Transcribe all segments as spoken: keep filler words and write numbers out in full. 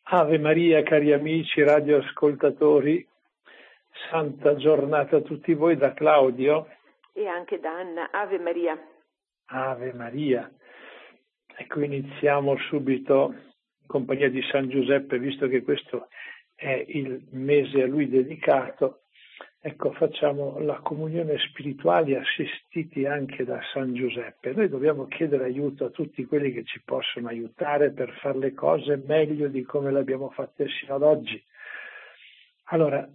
Ave Maria, cari amici radioascoltatori, santa giornata a tutti voi da Claudio e anche da Anna. Ave Maria. Ave Maria. Ecco, iniziamo subito in compagnia di San Giuseppe, visto che questo è il mese a lui dedicato. Ecco, facciamo la comunione spirituale assistiti anche da San Giuseppe. Noi dobbiamo chiedere aiuto a tutti quelli che ci possono aiutare per fare le cose meglio di come le abbiamo fatte sino ad oggi. Allora,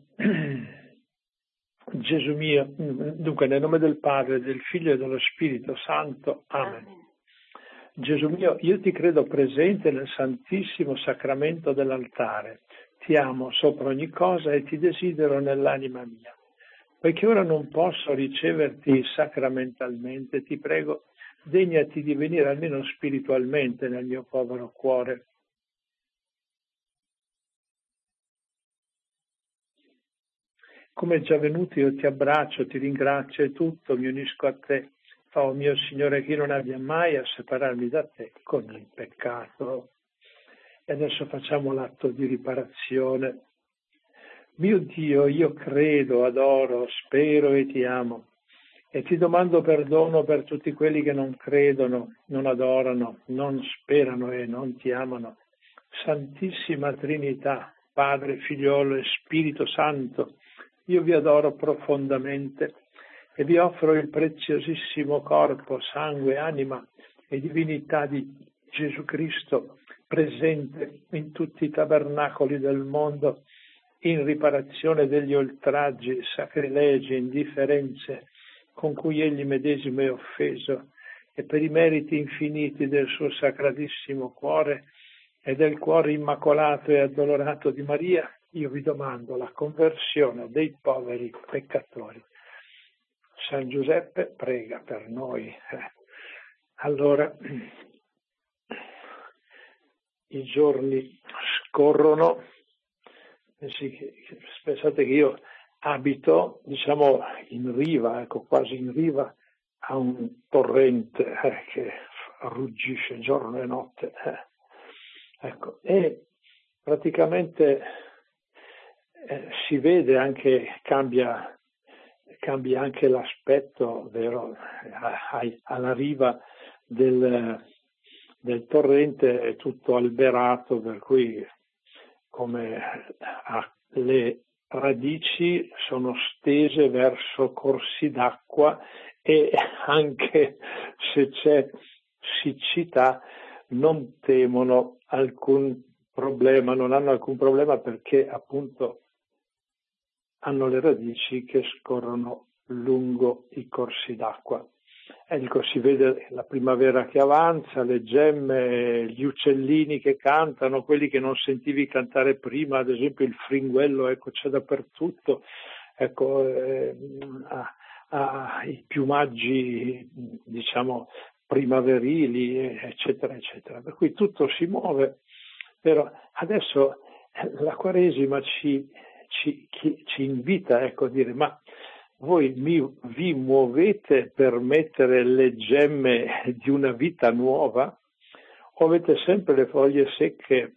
Gesù mio, dunque nel nome del Padre, del Figlio e dello Spirito Santo. Amen. Amen. Gesù mio, io ti credo presente nel Santissimo Sacramento dell'altare. Ti amo sopra ogni cosa e ti desidero nell'anima mia. Poiché ora non posso riceverti sacramentalmente, ti prego, degnati di venire almeno spiritualmente nel mio povero cuore. Come è già venuto io ti abbraccio, ti ringrazio e tutto, mi unisco a te. Oh mio Signore, che non abbia mai a separarmi da te con il peccato. E adesso facciamo l'atto di riparazione. Mio Dio, io credo, adoro, spero e ti amo. E ti domando perdono per tutti quelli che non credono, non adorano, non sperano e non ti amano. Santissima Trinità, Padre, Figliolo e Spirito Santo, io vi adoro profondamente e vi offro il preziosissimo corpo, sangue, anima e divinità di Gesù Cristo, presente in tutti i tabernacoli del mondo, in riparazione degli oltraggi, sacrilegi, indifferenze con cui egli medesimo è offeso, e per i meriti infiniti del suo sacratissimo cuore e del cuore immacolato e addolorato di Maria, io vi domando la conversione dei poveri peccatori. San Giuseppe prega per noi. Allora, i giorni scorrono. Pensate che io abito, diciamo, in riva, ecco, quasi in riva a un torrente eh, che ruggisce giorno e notte. Eh. Ecco, e praticamente eh, si vede anche, cambia, cambia anche l'aspetto, vero, alla riva del, del torrente è tutto alberato, per cui come le radici sono stese verso corsi d'acqua e anche se c'è siccità non temono alcun problema, non hanno alcun problema perché appunto hanno le radici che scorrono lungo i corsi d'acqua. Ecco, si vede la primavera che avanza, le gemme, gli uccellini che cantano, quelli che non sentivi cantare prima, ad esempio il fringuello, ecco, c'è dappertutto, ecco, eh, ha, ha i piumaggi, diciamo, primaverili, eccetera, eccetera. Per cui tutto si muove, però adesso la Quaresima ci, ci, ci invita, ecco, a dire, ma voi mi, vi muovete per mettere le gemme di una vita nuova o avete sempre le foglie secche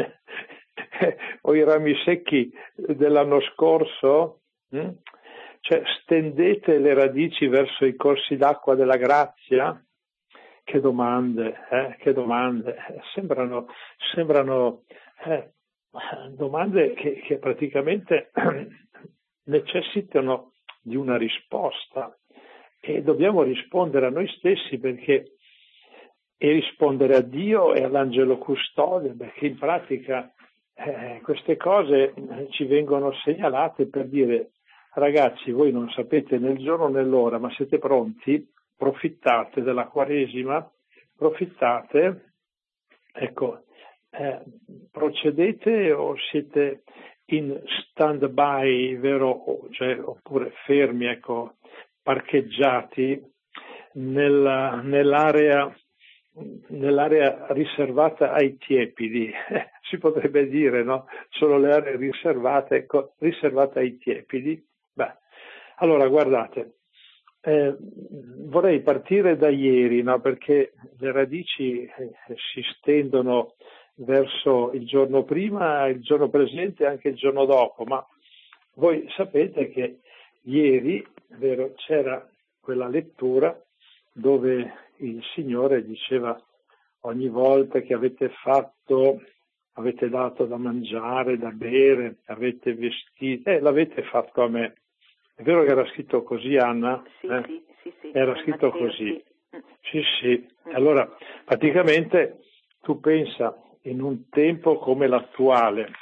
o i rami secchi dell'anno scorso? Mm? Cioè stendete le radici verso i corsi d'acqua della grazia? Che domande, eh? Che domande. Sembrano, sembrano eh, domande che, che praticamente necessitano di una risposta e dobbiamo rispondere a noi stessi perché e rispondere a Dio e all'angelo custode, perché in pratica eh, queste cose ci vengono segnalate per dire ragazzi, voi non sapete né il giorno né l'ora, ma siete pronti, profittate della Quaresima, profittate, ecco, eh, procedete o siete in stand-by, vero, cioè, oppure fermi, ecco, parcheggiati nella, nell'area, nell'area riservata ai tiepidi, eh, si potrebbe dire, no? Sono le aree riservate, ecco, riservate ai tiepidi. Beh, allora guardate, eh, vorrei partire da ieri, no? Perché le radici eh, si stendono verso il giorno prima, il giorno presente e anche il giorno dopo, ma voi sapete che ieri, vero, c'era quella lettura dove il Signore diceva: ogni volta che avete fatto, avete dato da mangiare, da bere, avete vestito, eh, l'avete fatto a me. È vero che era scritto così, Anna? Sì, eh? sì, sì, sì. Era scritto Matteo, così. Sì, sì. sì. Allora, praticamente tu pensa in un tempo come l'attuale,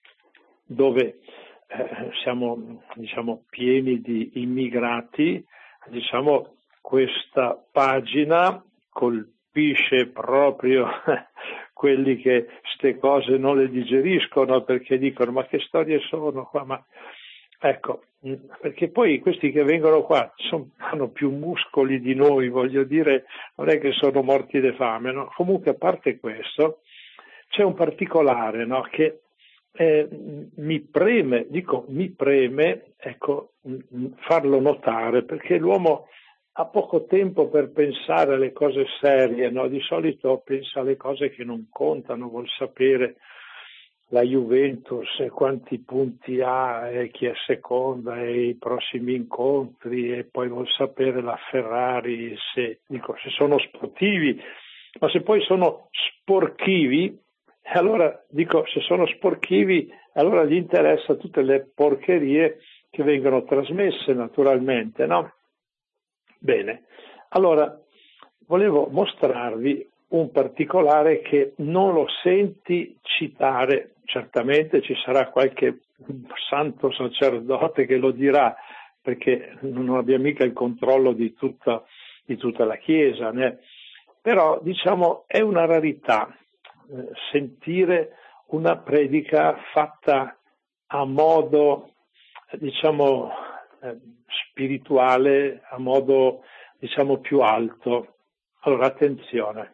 dove eh, siamo, diciamo, pieni di immigrati, diciamo, questa pagina colpisce proprio quelli che ste cose non le digeriscono, perché dicono: ma che storie sono qua? Ma ecco, perché poi questi che vengono qua sono, hanno più muscoli di noi, voglio dire, non è che sono morti di fame, no? Comunque, a parte questo, c'è un particolare, no, che eh, mi preme, dico mi preme, ecco, farlo notare, perché l'uomo ha poco tempo per pensare alle cose serie, no? Di solito pensa alle cose che non contano, vuol sapere la Juventus e quanti punti ha e chi è seconda e i prossimi incontri, e poi vuol sapere la Ferrari se, dico, se sono sportivi, ma se poi sono sporchivi, allora dico, se sono sporchivi, allora gli interessa tutte le porcherie che vengono trasmesse, naturalmente, no? Bene, allora volevo mostrarvi un particolare che non lo senti citare. Certamente ci sarà qualche santo sacerdote che lo dirà, perché non abbiamo mica il controllo di tutta, di tutta la Chiesa, né? Però diciamo è una rarità eh, sentire una predica fatta a modo, diciamo, eh, spirituale, a modo, diciamo, più alto. Allora, attenzione.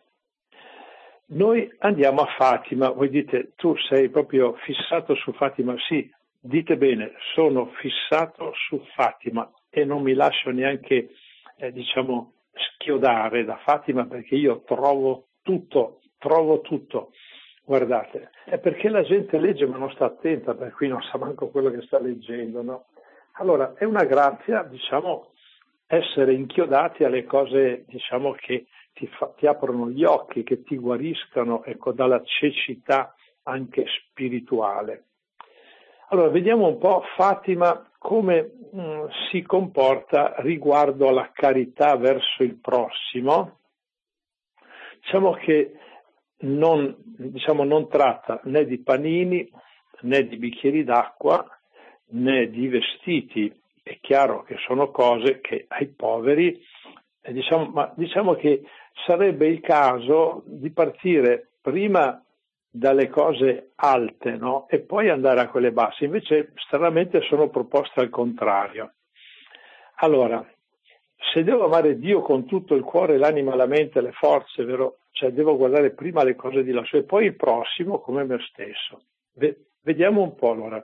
Noi andiamo a Fatima, voi dite: tu sei proprio fissato su Fatima? Sì, dite bene, sono fissato su Fatima e non mi lascio neanche, eh, diciamo, schiodare da Fatima, perché io trovo tutto, trovo tutto. Guardate, è perché la gente legge ma non sta attenta, per cui non sa manco quello che sta leggendo, no? Allora, è una grazia, diciamo, essere inchiodati alle cose, diciamo, che Ti, fa, ti aprono gli occhi, che ti guariscano, ecco, dalla cecità anche spirituale. Allora, vediamo un po' Fatima come mh, si comporta riguardo alla carità verso il prossimo. Diciamo che non, diciamo, non tratta né di panini, né di bicchieri d'acqua, né di vestiti. È chiaro che sono cose che ai poveri, eh, diciamo, ma diciamo che sarebbe il caso di partire prima dalle cose alte, no? E poi andare a quelle basse. Invece stranamente sono proposte al contrario. Allora, se devo amare Dio con tutto il cuore, l'anima, la mente, le forze, vero? Cioè devo guardare prima le cose di lassù e poi il prossimo come me stesso. Vediamo un po' allora.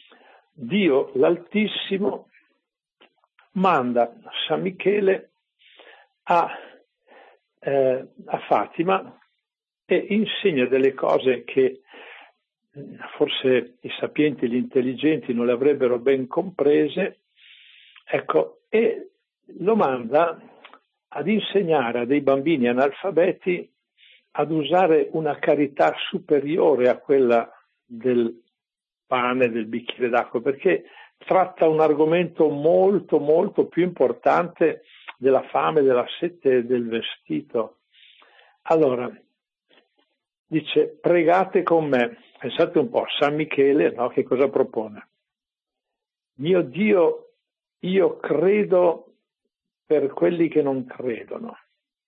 Dio l'Altissimo manda San Michele a Eh, a Fatima e insegna delle cose che forse i sapienti, gli intelligenti non le avrebbero ben comprese, ecco, e lo manda ad insegnare a dei bambini analfabeti ad usare una carità superiore a quella del pane, del bicchiere d'acqua, perché tratta un argomento molto molto più importante della fame, della sete e del vestito. Allora, dice: pregate con me. Pensate un po', San Michele, no, che cosa propone? Mio Dio, io credo per quelli che non credono.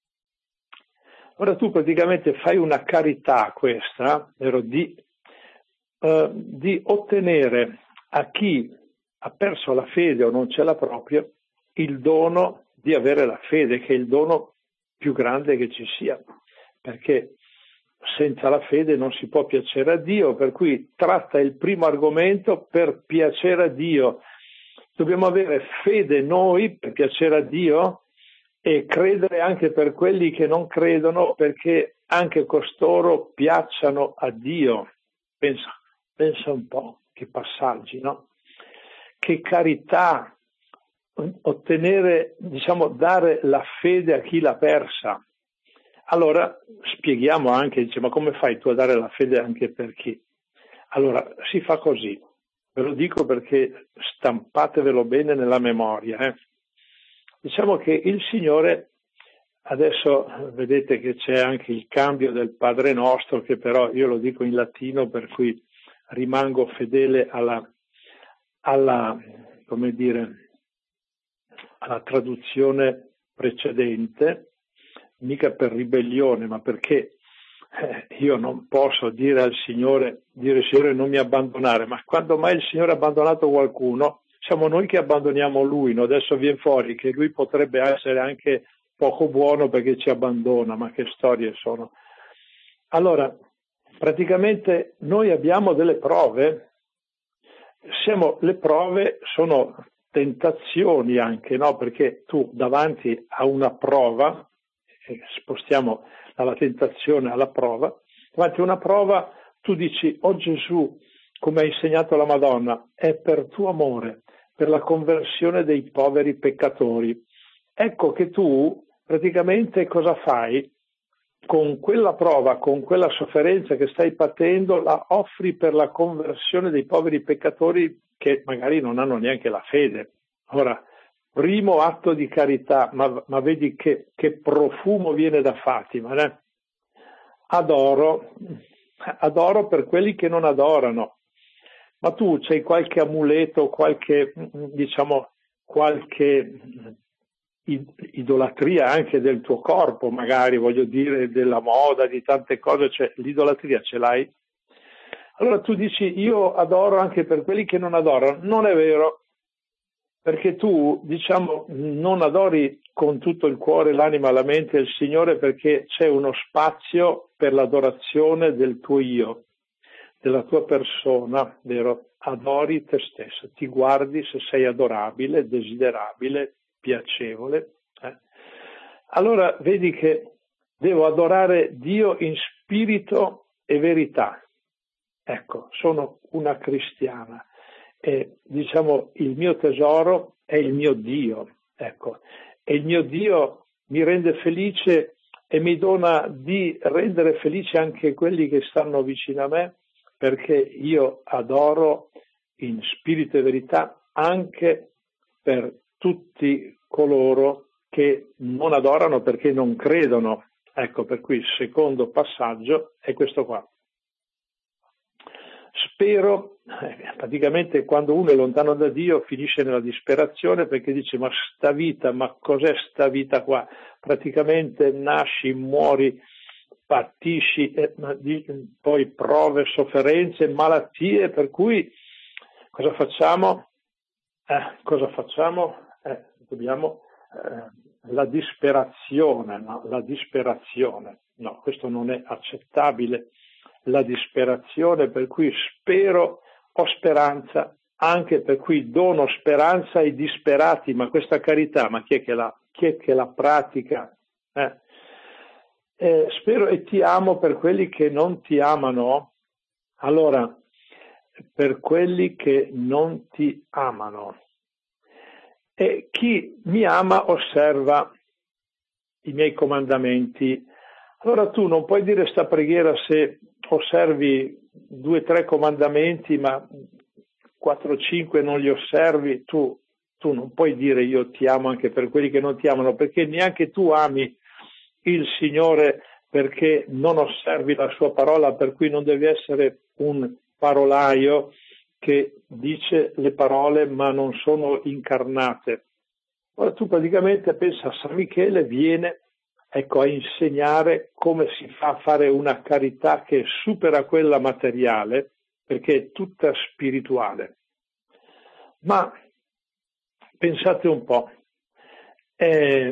Ora tu praticamente fai una carità questa, vero, di, eh, di ottenere a chi ha perso la fede o non ce l'ha proprio il dono di avere la fede, che è il dono più grande che ci sia, perché senza la fede non si può piacere a Dio, per cui tratta il primo argomento per piacere a Dio. Dobbiamo avere fede noi per piacere a Dio e credere anche per quelli che non credono, perché anche costoro piacciano a Dio. Pensa, pensa un po', che passaggi, no? Che carità, ottenere, diciamo, dare la fede a chi l'ha persa. Allora spieghiamo anche, dice, ma come fai tu a dare la fede anche per chi? Allora si fa così, ve lo dico perché stampatevelo bene nella memoria. Eh? Diciamo che il Signore, adesso vedete che c'è anche il cambio del Padre Nostro, che però io lo dico in latino, per cui rimango fedele alla, alla come dire, alla traduzione precedente, mica per ribellione, ma perché eh, io non posso dire al Signore, dire Signore non mi abbandonare, ma quando mai il Signore ha abbandonato qualcuno, siamo noi che abbandoniamo Lui, no? Adesso viene fuori che Lui potrebbe essere anche poco buono perché ci abbandona, ma che storie sono. Allora, praticamente noi abbiamo delle prove, siamo, le prove sono tentazioni anche, no? Perché tu davanti a una prova, spostiamo dalla tentazione alla prova, davanti a una prova tu dici, oh Gesù, come ha insegnato la Madonna, è per tuo amore, per la conversione dei poveri peccatori. Ecco che tu praticamente cosa fai? Con quella prova, con quella sofferenza che stai patendo, la offri per la conversione dei poveri peccatori che magari non hanno neanche la fede. Ora, primo atto di carità, ma, ma vedi che, che profumo viene da Fatima, né? Adoro, adoro per quelli che non adorano. Ma tu c'hai qualche amuleto, qualche, diciamo, qualche idolatria anche del tuo corpo, magari, voglio dire, della moda, di tante cose, cioè l'idolatria ce l'hai? Allora tu dici, io adoro anche per quelli che non adorano. Non è vero. Perché tu, diciamo, non adori con tutto il cuore, l'anima, la mente il Signore perché c'è uno spazio per l'adorazione del tuo io, della tua persona, vero? Adori te stesso, ti guardi se sei adorabile, desiderabile, piacevole. Eh? Allora vedi che devo adorare Dio in spirito e verità. Ecco, sono una cristiana. E, diciamo, il mio tesoro è il mio Dio, ecco, e il mio Dio mi rende felice e mi dona di rendere felice anche quelli che stanno vicino a me, perché io adoro in spirito e verità anche per tutti coloro che non adorano perché non credono. Ecco, per cui il secondo passaggio è questo qua. Spero, eh, praticamente quando uno è lontano da Dio finisce nella disperazione perché dice ma sta vita, ma cos'è sta vita qua? Praticamente nasci, muori, patisci, eh, poi prove, sofferenze, malattie, per cui cosa facciamo? Eh, cosa facciamo? Eh, dobbiamo eh, la disperazione, no? La disperazione, no, questo non è accettabile. La disperazione, per cui spero, ho speranza, anche per cui dono speranza ai disperati, ma questa carità, ma chi è che la, chi è che la pratica? Eh? Eh, spero e ti amo per quelli che non ti amano. Allora, per quelli che non ti amano. E chi mi ama osserva i miei comandamenti. Allora tu non puoi dire sta preghiera se osservi due o tre comandamenti ma quattro o cinque non li osservi, tu, tu non puoi dire io ti amo anche per quelli che non ti amano, perché neanche tu ami il Signore perché non osservi la sua parola, per cui non devi essere un parolaio che dice le parole ma non sono incarnate. Ora tu praticamente pensa a San Michele, viene ecco, a insegnare come si fa a fare una carità che supera quella materiale, perché è tutta spirituale. Ma pensate un po', eh,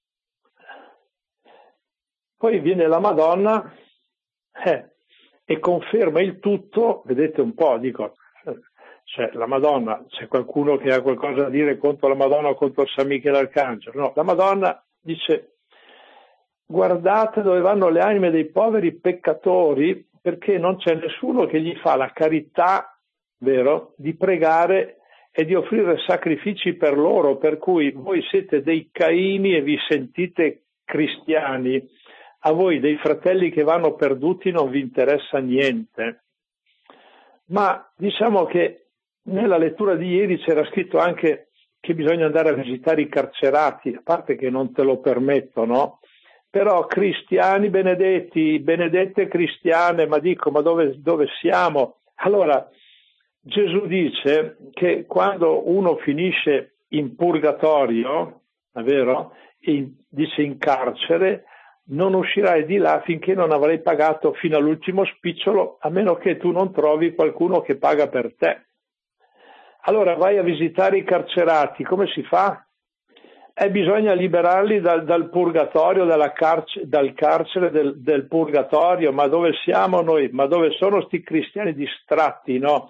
poi viene la Madonna eh, e conferma il tutto, vedete un po', dico, cioè la Madonna, c'è qualcuno che ha qualcosa da dire contro la Madonna o contro San Michele Arcangelo? No, la Madonna dice guardate dove vanno le anime dei poveri peccatori, perché non c'è nessuno che gli fa la carità, vero, di pregare e di offrire sacrifici per loro, per cui voi siete dei Caini e vi sentite cristiani, a voi dei fratelli che vanno perduti non vi interessa niente. Ma diciamo che nella lettura di ieri c'era scritto anche che bisogna andare a visitare i carcerati, a parte che non te lo permettono, però cristiani benedetti, benedette cristiane, ma dico, ma dove, dove siamo? Allora, Gesù dice che quando uno finisce in purgatorio, è vero? In, dice in carcere, non uscirai di là finché non avrai pagato fino all'ultimo spicciolo, a meno che tu non trovi qualcuno che paga per te. Allora vai a visitare i carcerati, come si fa? Eh, bisogna liberarli dal, dal purgatorio, dalla carce, dal carcere del, del purgatorio. Ma dove siamo noi? Ma dove sono sti cristiani distratti, no?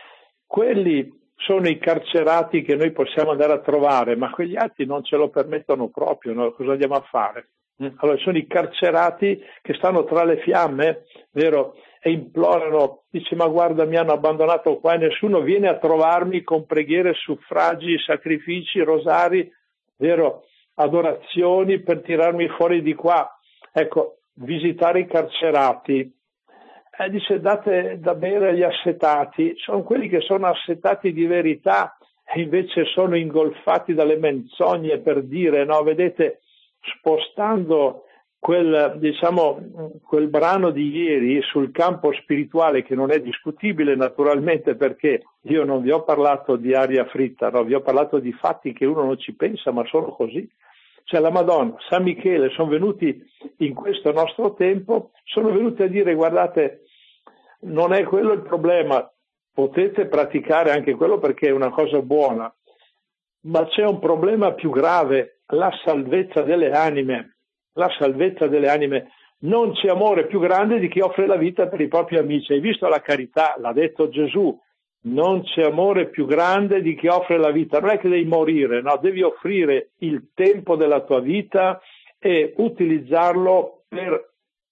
Quelli sono i carcerati che noi possiamo andare a trovare, ma quegli altri non ce lo permettono proprio, no? Cosa andiamo a fare? Allora sono i carcerati che stanno tra le fiamme, vero? E implorano, dice, ma guarda, mi hanno abbandonato qua e nessuno viene a trovarmi con preghiere, suffragi, sacrifici, rosari, vero? Adorazioni per tirarmi fuori di qua. Ecco, visitare i carcerati. Eh, dice, date da bere agli assetati. Sono quelli che sono assetati di verità e invece sono ingolfati dalle menzogne per dire, no, vedete, spostando quel, diciamo, quel brano di ieri sul campo spirituale, che non è discutibile naturalmente, perché io non vi ho parlato di aria fritta, no? Vi ho parlato di fatti che uno non ci pensa, ma sono così. Cioè la Madonna, San Michele sono venuti in questo nostro tempo, sono venuti a dire, guardate, non è quello il problema, potete praticare anche quello perché è una cosa buona, ma c'è un problema più grave, la salvezza delle anime. La salvezza delle anime. Non c'è amore più grande di chi offre la vita per i propri amici. Hai visto la carità? L'ha detto Gesù. Non c'è amore più grande di chi offre la vita. Non è che devi morire, no? Devi offrire il tempo della tua vita e utilizzarlo per,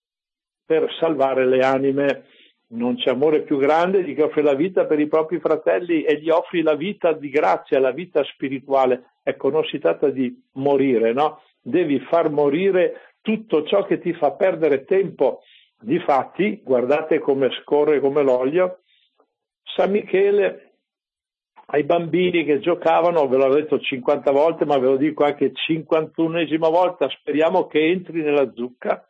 per salvare le anime. Non c'è amore più grande di chi offre la vita per i propri fratelli e gli offri la vita di grazia, la vita spirituale. Ecco, non si tratta di morire, no? Devi far morire tutto ciò che ti fa perdere tempo. Difatti, guardate come scorre come l'olio, San Michele ai bambini che giocavano, ve l'ho detto cinquanta volte, ma ve lo dico anche cinquantunesima volta, speriamo che entri nella zucca.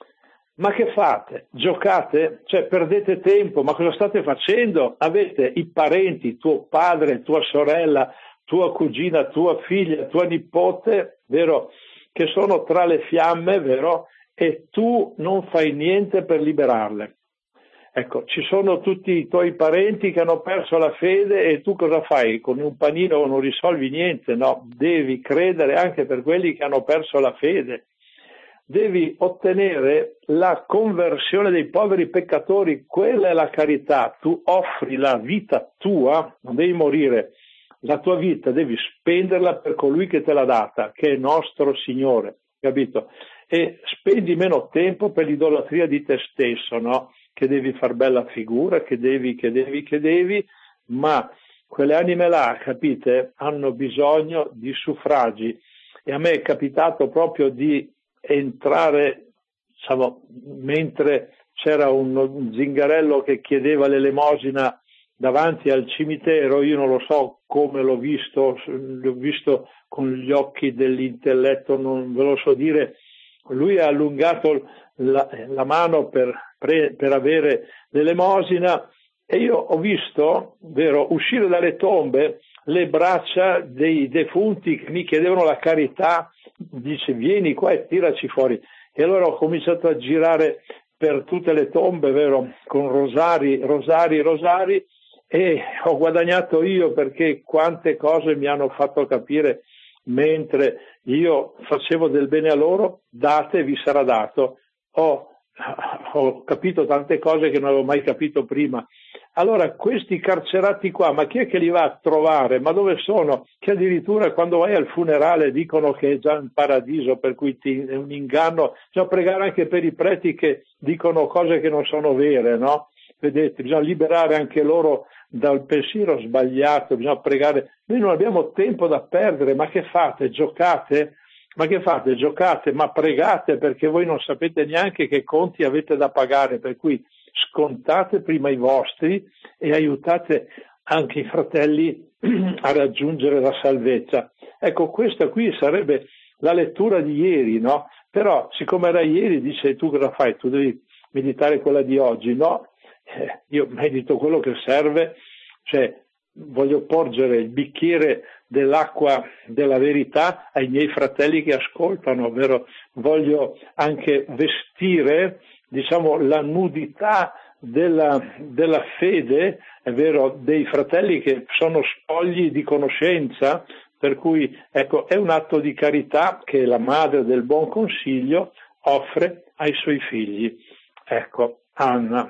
Ma che fate? Giocate? Cioè perdete tempo, ma cosa state facendo? Avete i parenti, tuo padre, tua sorella, tua cugina, tua figlia, tua nipote, vero? Che sono tra le fiamme, vero? E tu non fai niente per liberarle. Ecco, ci sono tutti i tuoi parenti che hanno perso la fede e tu cosa fai? Con un panino non risolvi niente, no? Devi credere anche per quelli che hanno perso la fede. Devi ottenere la conversione dei poveri peccatori, quella è la carità. Tu offri la vita tua, non devi morire. La tua vita devi spenderla per colui che te l'ha data, che è nostro Signore, capito? E spendi meno tempo per l'idolatria di te stesso, no? Che devi far bella figura, che devi, che devi, che devi, ma quelle anime là, capite, hanno bisogno di suffragi. E a me è capitato proprio di entrare, diciamo, mentre c'era un, un zingarello che chiedeva l'elemosina davanti al cimitero, io non lo so come l'ho visto, l'ho visto con gli occhi dell'intelletto, non ve lo so dire, lui ha allungato la, la mano per, per avere l'elemosina e io ho visto, vero, uscire dalle tombe le braccia dei defunti che mi chiedevano la carità, dice vieni qua e tiraci fuori. E allora ho cominciato a girare per tutte le tombe, vero, con rosari, rosari, rosari, e ho guadagnato io perché quante cose mi hanno fatto capire mentre io facevo del bene a loro, date vi sarà dato. Ho ho capito tante cose che non avevo mai capito prima. Allora, questi carcerati qua, ma chi è che li va a trovare? Ma dove sono? Che addirittura quando vai al funerale dicono che è già in paradiso, per cui ti, è un inganno. Bisogna pregare anche per i preti che dicono cose che non sono vere, no? Vedete, bisogna liberare anche loro dal pensiero sbagliato, bisogna pregare. Noi non abbiamo tempo da perdere, ma che fate? Giocate? Ma che fate? Giocate? Ma pregate, perché voi non sapete neanche che conti avete da pagare, per cui scontate prima i vostri e aiutate anche i fratelli a raggiungere la salvezza. Ecco, questa qui sarebbe la lettura di ieri, no? Però, siccome era ieri, dice, tu cosa fai? Tu devi meditare quella di oggi, no? Eh, io medito quello che serve, cioè voglio porgere il bicchiere dell'acqua della verità ai miei fratelli che ascoltano, ovvero voglio anche vestire, diciamo, la nudità della, della fede, è vero, dei fratelli che sono spogli di conoscenza, per cui ecco, è un atto di carità che la madre del buon consiglio offre ai suoi figli. Ecco, Anna.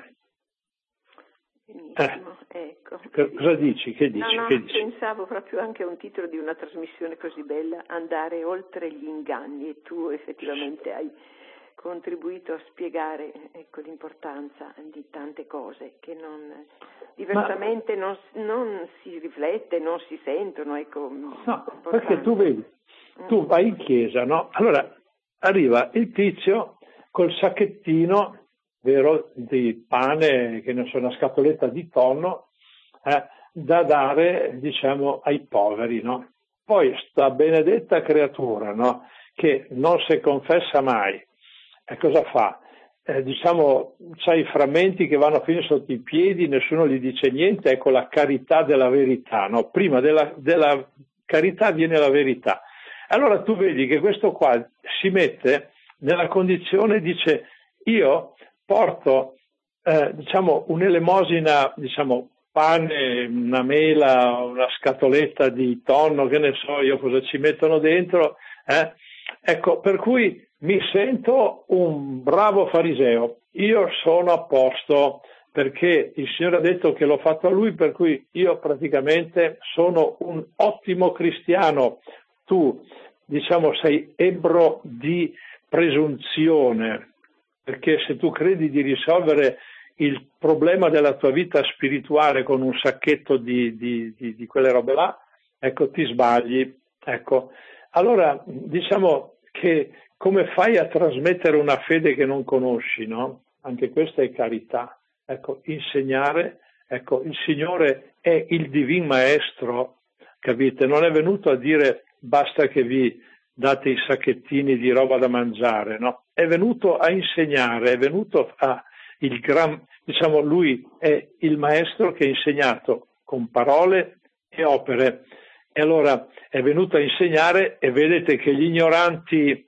Benissimo, eh, ecco. Cosa dici? Che dici? No, no, che dici? pensavo proprio anche a un titolo di una trasmissione così bella, Andare oltre gli inganni, e tu effettivamente hai contribuito a spiegare, ecco, l'importanza di tante cose che non, diversamente Ma... non, non si riflette, non si sentono, ecco. No, perché tu vedi, tu vai in chiesa, no? Allora arriva il tizio col sacchettino, vero, di pane, che ne so, una scatoletta di tonno, eh, da dare, diciamo, ai poveri, no? Poi sta benedetta creatura, no? Che non si confessa mai, e cosa fa? Eh, diciamo, c'ha i frammenti che vanno a finire sotto i piedi, nessuno gli dice niente, ecco la carità della verità, no? Prima della, della carità viene la verità. Allora tu vedi che questo qua si mette nella condizione, dice, io porto, eh, diciamo, un'elemosina, diciamo, pane, una mela, una scatoletta di tonno, che ne so io cosa ci mettono dentro, eh? Ecco, per cui mi sento un bravo fariseo, io sono a posto, perché il Signore ha detto che l'ho fatto a Lui, per cui io praticamente sono un ottimo cristiano. Tu, diciamo, sei ebbro di presunzione, perché se tu credi di risolvere il problema della tua vita spirituale con un sacchetto di, di, di, di quelle robe là, ecco, ti sbagli. Ecco. Allora, diciamo che come fai a trasmettere una fede che non conosci, no? Anche questa è carità. Ecco, insegnare, ecco, il Signore è il divin maestro, capite? Non è venuto a dire basta che vi date i sacchettini di roba da mangiare, no? È venuto a insegnare, è venuto a il gran, diciamo, lui è il maestro che ha insegnato con parole e opere. E allora è venuto a insegnare, e vedete che gli ignoranti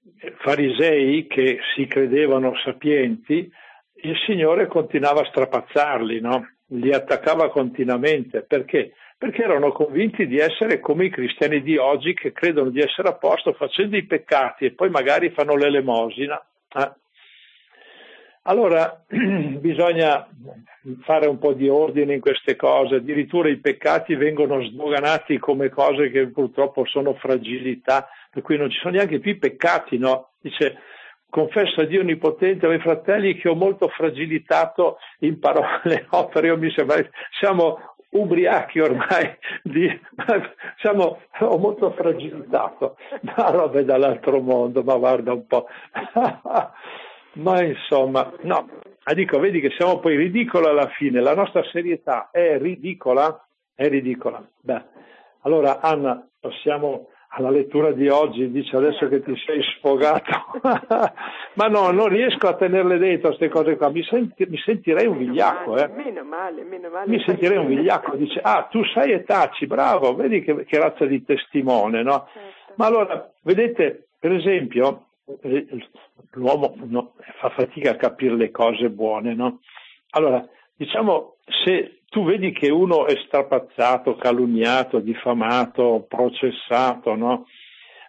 farisei che si credevano sapienti, il Signore continuava a strapazzarli, no? Li attaccava continuamente. Perché? Perché erano convinti di essere come i cristiani di oggi, che credono di essere a posto facendo i peccati e poi magari fanno l'elemosina. Eh? Allora bisogna fare un po' di ordine in queste cose, addirittura i peccati vengono sdoganati come cose che purtroppo sono fragilità, per cui non ci sono neanche più i peccati, no? Dice, confesso a Dio Onnipotente, ai fratelli, che ho molto fragilitato in parole, opere, io mi sembra, siamo ubriachi ormai, di, siamo, ho molto fragilitato, ma robe dall'altro mondo, ma guarda un po'. Ma insomma, no, dico, vedi che siamo poi ridicoli alla fine, la nostra serietà è ridicola, è ridicola. Beh, allora Anna, passiamo alla lettura di oggi, dice adesso che ti sei sfogato, ma no, non riesco a tenerle dentro queste cose qua, mi, senti, mi sentirei un vigliacco, eh. Meno male, meno male. Mi sentirei un vigliacco, dice, ah, tu sai e taci, bravo, vedi che, che razza di testimone, no? Certo. Ma allora, vedete, per esempio, l'uomo no, fa fatica a capire le cose buone, no? Allora, diciamo, se tu vedi che uno è strapazzato, calunniato, diffamato, processato, no?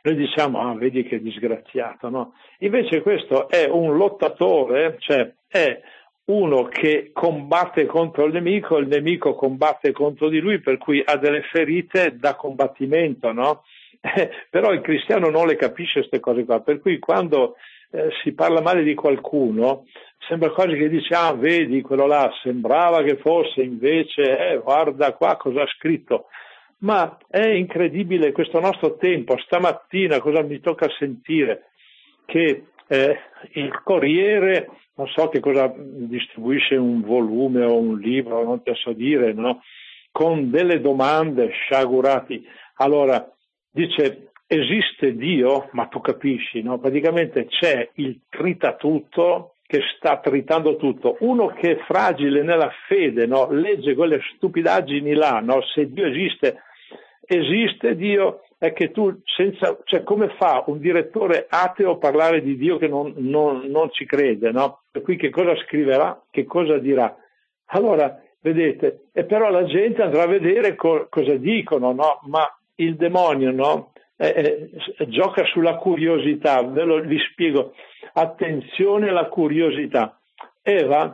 noi diciamo, ah, vedi che disgraziato, no? Invece questo è un lottatore, cioè è uno che combatte contro il nemico, il nemico combatte contro di lui, per cui ha delle ferite da combattimento, no? Eh, però il cristiano non le capisce queste cose qua, per cui quando eh, si parla male di qualcuno, sembra quasi che dice, ah, vedi, quello là sembrava che fosse, invece, eh, guarda qua cosa ha scritto. Ma è incredibile questo nostro tempo. Stamattina cosa mi tocca sentire? Che eh, il Corriere, non so che cosa distribuisce, un volume o un libro, non te so dire, no? Con delle domande, sciagurati. Allora, dice, esiste Dio? Ma tu capisci, no? Praticamente c'è il tritatutto che sta tritando tutto. Uno che è fragile nella fede, no? Legge quelle stupidaggini là, no? Se Dio esiste, esiste Dio, è che tu senza, cioè come fa un direttore ateo a parlare di Dio che non, non, non ci crede, no? Per cui che cosa scriverà, che cosa dirà? Allora, vedete, e però la gente andrà a vedere co- cosa dicono, no? Ma il demonio, no? Eh, eh, gioca sulla curiosità, ve lo vi spiego. Attenzione alla curiosità. Eva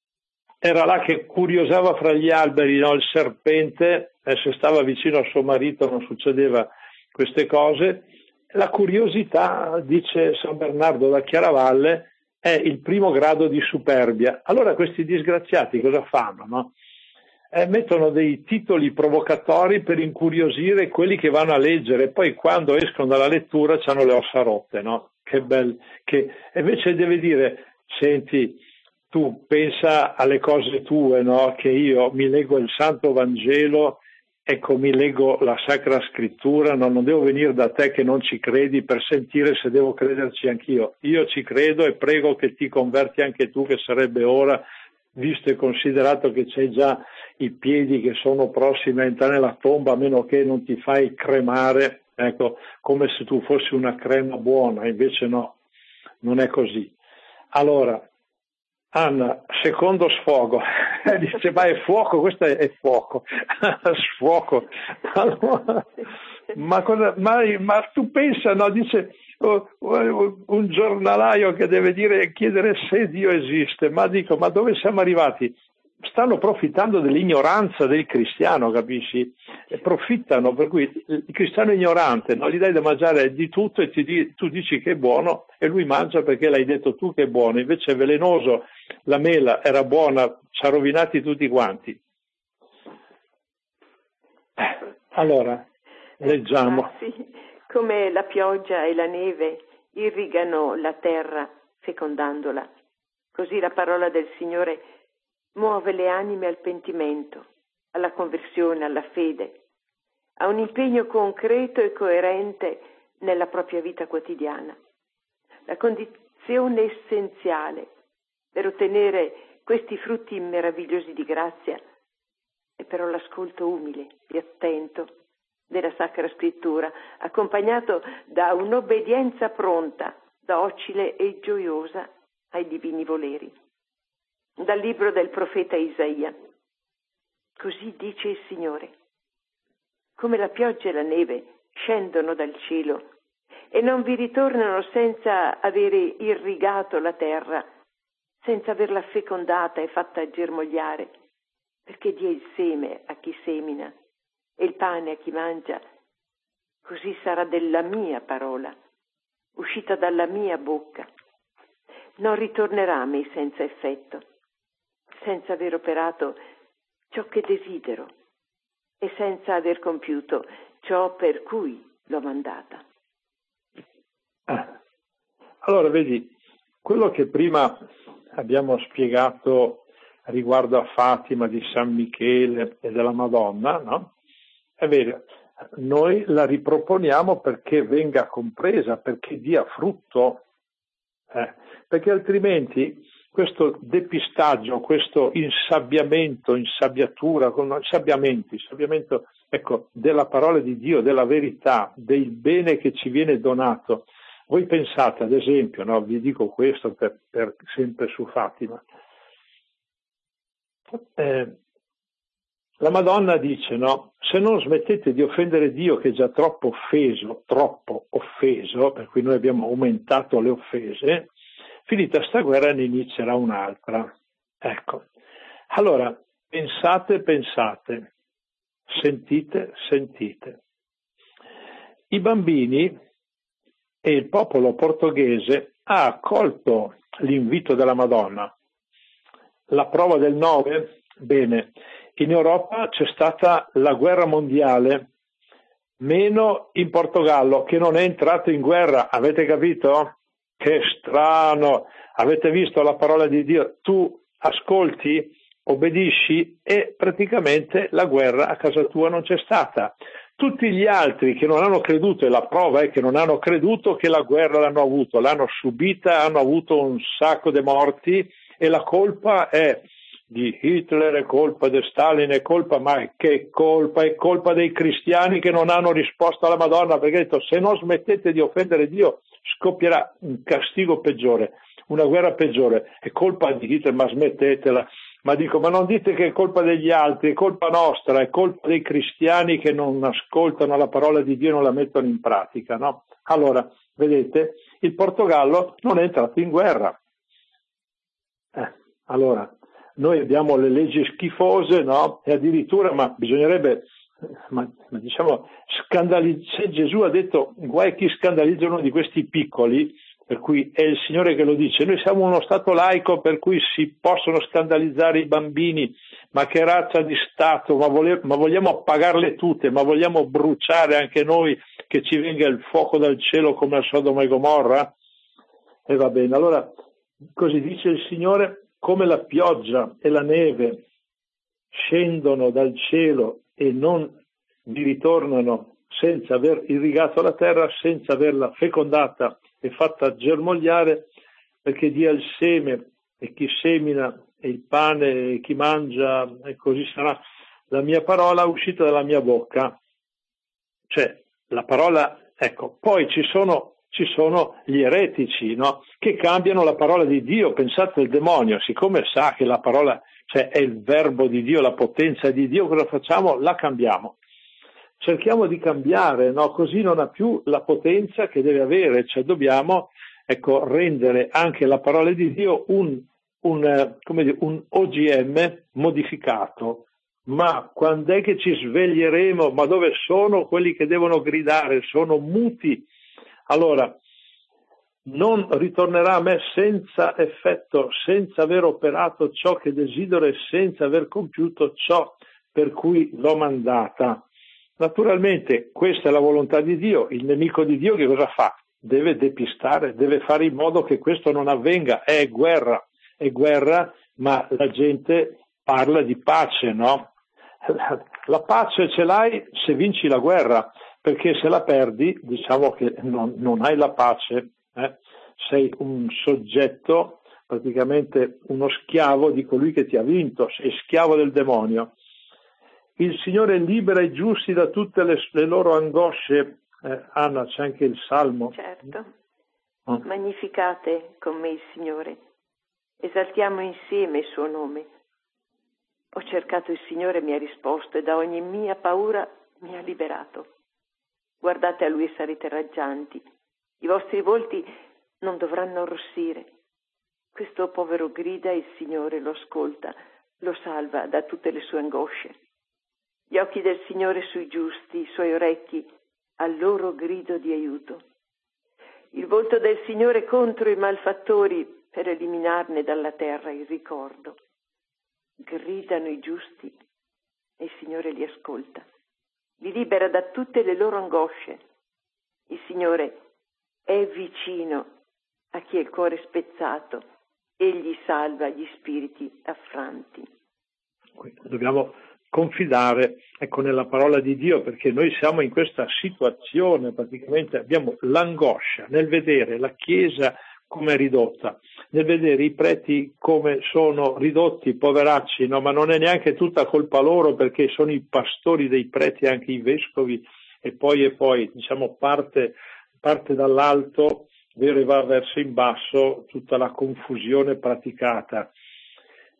era là che curiosava fra gli alberi, no? Il serpente, eh, se stava vicino a suo marito non succedeva queste cose. La curiosità, dice San Bernardo da Chiaravalle, è il primo grado di superbia. Allora questi disgraziati cosa fanno, no? Eh, mettono dei titoli provocatori per incuriosire quelli che vanno a leggere, poi quando escono dalla lettura c'hanno le ossa rotte, no? Che bello, che invece deve dire, senti, tu pensa alle cose tue, no? Che io mi leggo il Santo Vangelo, ecco, mi leggo la Sacra Scrittura, no? Non devo venire da te che non ci credi per sentire se devo crederci anch'io. Io ci credo e prego che ti converti anche tu, che sarebbe ora, visto e considerato che c'hai già i piedi che sono prossimi a entrare nella tomba, a meno che non ti fai cremare, ecco, come se tu fossi una crema buona, invece no, non è così. Allora, Anna, secondo sfogo, dice, ma è fuoco, questo è, è fuoco, sfuoco. Allora, ma, cosa, ma, ma tu pensa, no, dice, oh, oh, un giornalaio che deve dire, chiedere se Dio esiste, ma dico, ma dove siamo arrivati? Stanno approfittando dell'ignoranza del cristiano, capisci? E profittano, per cui il cristiano ignorante, no? Gli dai da mangiare di tutto e ti, tu dici che è buono e lui mangia perché l'hai detto tu che è buono, invece è velenoso, la mela era buona, ci ha rovinati tutti quanti. Allora, leggiamo. Ah, sì. Come la pioggia e la neve irrigano la terra fecondandola, così la parola del Signore muove le anime al pentimento, alla conversione, alla fede, a un impegno concreto e coerente nella propria vita quotidiana. La condizione essenziale per ottenere questi frutti meravigliosi di grazia è però l'ascolto umile e attento della Sacra Scrittura, accompagnato da un'obbedienza pronta, docile e gioiosa ai divini voleri. Dal libro del profeta Isaia. Così dice il Signore: come la pioggia e la neve scendono dal cielo e non vi ritornano senza avere irrigato la terra, senza averla fecondata e fatta germogliare, perché dia il seme a chi semina e il pane a chi mangia, così sarà della mia parola, uscita dalla mia bocca. Non ritornerà a me senza effetto, senza aver operato ciò che desidero e senza aver compiuto ciò per cui l'ho mandata. Ah. Allora, vedi, quello che prima abbiamo spiegato riguardo a Fatima di San Michele e della Madonna, no? È vero, noi la riproponiamo perché venga compresa, perché dia frutto, eh, perché altrimenti questo depistaggio, questo insabbiamento, insabbiatura, con insabbiamento, insabbiamento, ecco, della parola di Dio, della verità, del bene che ci viene donato. Voi pensate, ad esempio, no, vi dico questo per, per sempre su Fatima, eh, la Madonna dice, no, se non smettete di offendere Dio che è già troppo offeso, troppo offeso, per cui noi abbiamo aumentato le offese, finita sta guerra ne inizierà un'altra. Ecco, allora pensate, pensate, sentite, sentite. I bambini e il popolo portoghese ha accolto l'invito della Madonna. La prova del nove? Bene, in Europa c'è stata la guerra mondiale, meno in Portogallo, che non è entrato in guerra, avete capito? Che strano, avete visto la parola di Dio? Tu ascolti, obbedisci e praticamente la guerra a casa tua non c'è stata. Tutti gli altri che non hanno creduto, e la prova è che non hanno creduto, che la guerra l'hanno avuto, l'hanno subita, hanno avuto un sacco di morti e la colpa è di Hitler, è colpa di Stalin, è colpa, ma che colpa? È colpa dei cristiani che non hanno risposto alla Madonna, perché ha detto se non smettete di offendere Dio scoppierà un castigo peggiore, una guerra peggiore, è colpa di Hitler, ma smettetela. Ma dico, ma non dite che è colpa degli altri, è colpa nostra, è colpa dei cristiani che non ascoltano la parola di Dio e non la mettono in pratica, no? Allora, vedete, il Portogallo non è entrato in guerra. Eh, allora, noi abbiamo le leggi schifose, no? E addirittura, ma bisognerebbe, ma, ma diciamo, scandalizzare, Gesù ha detto, guai chi scandalizza uno di questi piccoli, per cui è il Signore che lo dice. Noi siamo uno Stato laico per cui si possono scandalizzare i bambini, ma che razza di Stato, ma, vole, ma vogliamo appagarle tutte, ma vogliamo bruciare anche noi, che ci venga il fuoco dal cielo come a Sodoma e Gomorra? E va bene, allora così dice il Signore, come la pioggia e la neve scendono dal cielo e non vi ritornano senza aver irrigato la terra, senza averla fecondata e fatta germogliare, perché dia il seme e chi semina e il pane e chi mangia, e così sarà la mia parola uscita dalla mia bocca. Cioè, la parola, ecco, poi ci sono, ci sono gli eretici, no? Che cambiano la parola di Dio. Pensate al demonio, siccome sa che la parola, cioè è il verbo di Dio, la potenza di Dio, cosa facciamo? La cambiamo. Cerchiamo di cambiare, no? Così non ha più la potenza che deve avere, cioè dobbiamo, ecco, rendere anche la parola di Dio un, un, come dire, un O G M modificato. Ma quando è che ci sveglieremo? Ma dove sono quelli che devono gridare? Sono muti. Allora, non ritornerà a me senza effetto, senza aver operato ciò che desidero e senza aver compiuto ciò per cui l'ho mandata. Naturalmente questa è la volontà di Dio. Il nemico di Dio che cosa fa? Deve depistare, deve fare in modo che questo non avvenga. È guerra, è guerra, ma la gente parla di pace, no? La pace ce l'hai se vinci la guerra, perché se la perdi diciamo che non, non hai la pace, eh? Sei un soggetto, praticamente uno schiavo di colui che ti ha vinto, sei schiavo del demonio. Il Signore libera i giusti da tutte le, le loro angosce. Eh, Anna, c'è anche il Salmo. Certo. Oh. Magnificate con me il Signore. Esaltiamo insieme il suo nome. Ho cercato il Signore e mi ha risposto e da ogni mia paura mi ha liberato. Guardate a Lui e sarete raggianti. I vostri volti non dovranno arrossire. Questo povero grida e il Signore lo ascolta, lo salva da tutte le sue angosce. Gli occhi del Signore sui giusti, i suoi orecchi al loro grido di aiuto. Il volto del Signore contro i malfattori per eliminarne dalla terra il ricordo. Gridano i giusti e il Signore li ascolta. Li libera da tutte le loro angosce. Il Signore è vicino a chi ha il cuore spezzato. Egli salva gli spiriti affranti. Dobbiamo confidare, ecco, nella parola di Dio, perché noi siamo in questa situazione, praticamente abbiamo l'angoscia nel vedere la Chiesa come è ridotta, nel vedere i preti come sono ridotti, poveracci, no? Ma non è neanche tutta colpa loro, perché sono i pastori dei preti, anche i vescovi, e poi e poi, diciamo, parte, parte dall'alto, vero, e va verso in basso tutta la confusione praticata.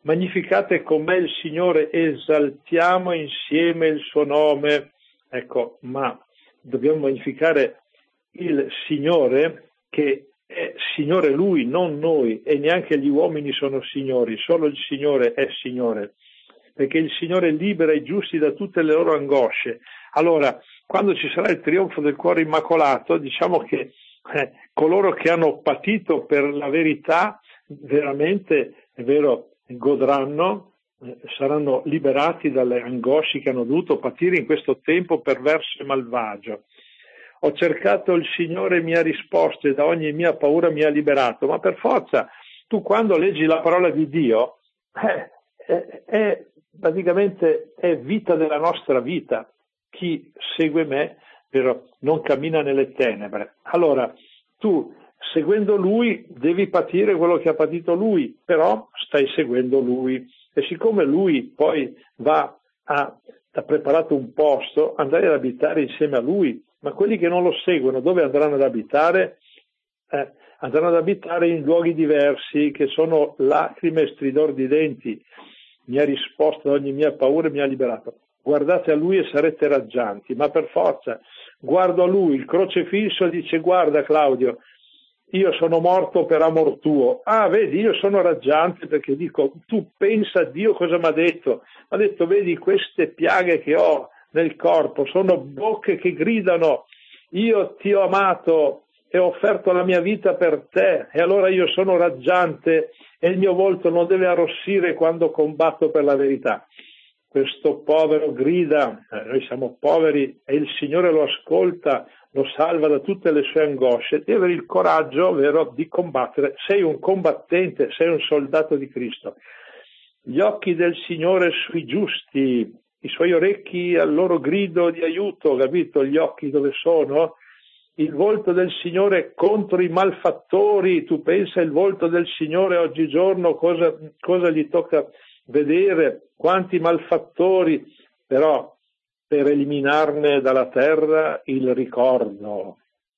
magnificate con me il Signore, esaltiamo insieme il suo nome. Ecco, ma dobbiamo magnificare il Signore, che è Signore Lui, non noi, e neanche gli uomini sono signori, solo il Signore è Signore, perché il Signore libera i giusti da tutte le loro angosce. Allora, quando ci sarà il trionfo del cuore immacolato, diciamo che eh, coloro che hanno patito per la verità, veramente, è vero, godranno, eh, saranno liberati dalle angosce che hanno dovuto patire in questo tempo perverso e malvagio. Ho cercato il Signore, mi ha risposto e da ogni mia paura mi ha liberato. Ma per forza, tu quando leggi la parola di Dio, eh, è, è praticamente è vita della nostra vita. Chi segue me, vero, non cammina nelle tenebre. Allora, tu seguendo Lui devi patire quello che ha patito Lui, però stai seguendo Lui. E siccome Lui poi va a, ha preparato un posto, andare ad abitare insieme a Lui, ma quelli che non lo seguono, dove andranno ad abitare? Eh, andranno ad abitare in luoghi diversi, che sono lacrime e stridor di denti. Mi ha risposto ad ogni mia paura e mi ha liberato. Guardate a Lui e sarete raggianti, ma per forza, guardo a Lui, il crocefisso dice: guarda Claudio, io sono morto per amor tuo. Ah, vedi, io sono raggiante perché dico, tu pensa a Dio cosa mi ha detto. Mi ha detto, vedi, queste piaghe che ho nel corpo sono bocche che gridano, io ti ho amato e ho offerto la mia vita per te, e allora io sono raggiante e il mio volto non deve arrossire quando combatto per la verità. Questo povero grida, eh, noi siamo poveri e il Signore lo ascolta, lo salva da tutte le sue angosce. Devi avere il coraggio, vero, di combattere. Sei un combattente, sei un soldato di Cristo. Gli occhi del Signore sui giusti, i suoi orecchi al loro grido di aiuto, capito? Gli occhi dove sono? Il volto del Signore contro i malfattori. Tu pensa il volto del Signore oggigiorno, cosa, cosa gli tocca vedere, quanti malfattori, però per eliminarne dalla terra il ricordo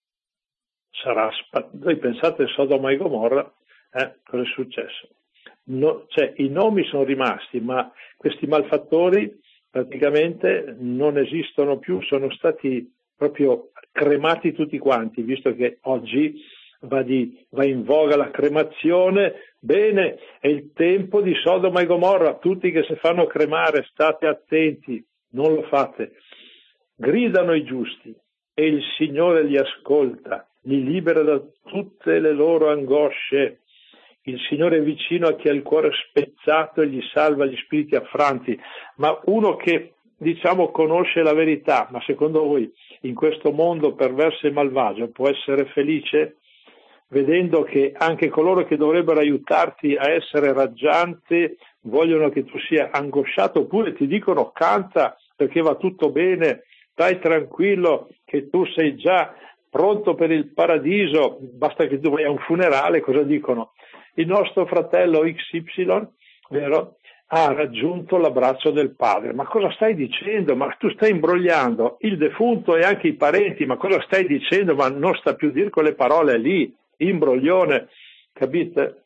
sarà spa- voi pensate a Sodoma e Gomorra, eh, cosa è successo? No, cioè, i nomi sono rimasti, ma questi malfattori praticamente non esistono più, sono stati proprio cremati tutti quanti, visto che oggi va, di, va in voga la cremazione. Bene, è il tempo di Sodoma e Gomorra, tutti che si fanno cremare, state attenti, non lo fate. Gridano i giusti e il Signore li ascolta, li libera da tutte le loro angosce. Il Signore è vicino a chi ha il cuore spezzato e gli salva gli spiriti affranti. Ma uno che, diciamo, conosce la verità, ma secondo voi in questo mondo perverso e malvagio può essere felice? Vedendo che anche coloro che dovrebbero aiutarti a essere raggiante vogliono che tu sia angosciato, oppure ti dicono canta perché va tutto bene, stai tranquillo che tu sei già pronto per il paradiso, basta che tu vai a un funerale. Cosa dicono? Il nostro fratello X Y, vero, ha raggiunto l'abbraccio del padre. Ma cosa stai dicendo? Ma tu stai imbrogliando il defunto e anche i parenti, ma cosa stai dicendo? Ma non sta più a dire quelle parole lì. Imbroglione, capite?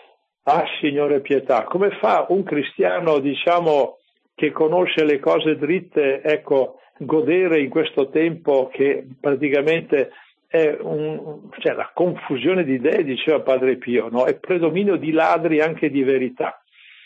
Ah, Signore pietà, come fa un cristiano, diciamo, che conosce le cose dritte, ecco, godere in questo tempo che praticamente è un, cioè la confusione di idee, diceva Padre Pio, no? È predominio di ladri anche di verità.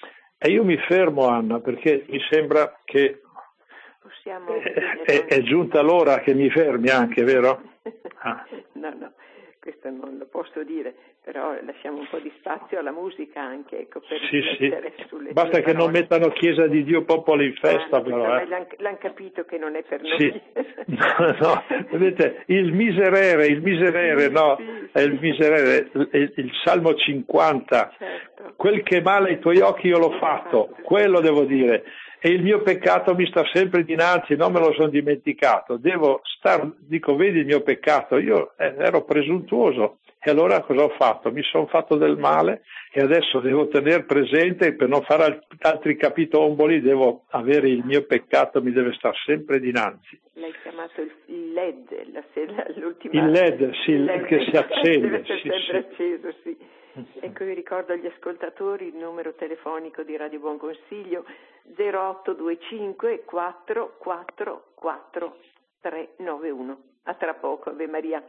E io mi fermo, Anna, perché mi sembra che Possiamo è, è, è giunta l'ora che mi fermi anche, vero? Ah. No, no. Questo non lo posso dire, però lasciamo un po' di spazio alla musica anche, ecco, per sì, riflettere sì. sulle Basta che parole. non mettano Chiesa di Dio Popolo in festa, ah, però. Eh. L'hanno, l'hanno capito che non è per noi. Sì. No, no, vedete, il miserere, il miserere, sì, no, sì, è il miserere, il, il Salmo cinquanta, certo. Quel che male ai tuoi occhi io l'ho fatto, fatto quello sì. Devo dire. E il mio peccato mi sta sempre dinanzi, non me lo sono dimenticato, devo star, dico, vedi il mio peccato, io eh, ero presuntuoso, e allora cosa ho fatto? Mi sono fatto del male e adesso devo tenere presente, per non fare altri capitomboli, devo avere il mio peccato, mi deve stare sempre dinanzi. L'hai chiamato il L E D, la, l'ultima... Il L E D, sì, il L E D che si accende. Deve essere sì, sempre sì. acceso, sì. Ecco, io ricordo agli ascoltatori il numero telefonico di Radio Buon Consiglio zero otto due cinque quattro quattro quattro tre nove uno. A tra poco, Ave Maria.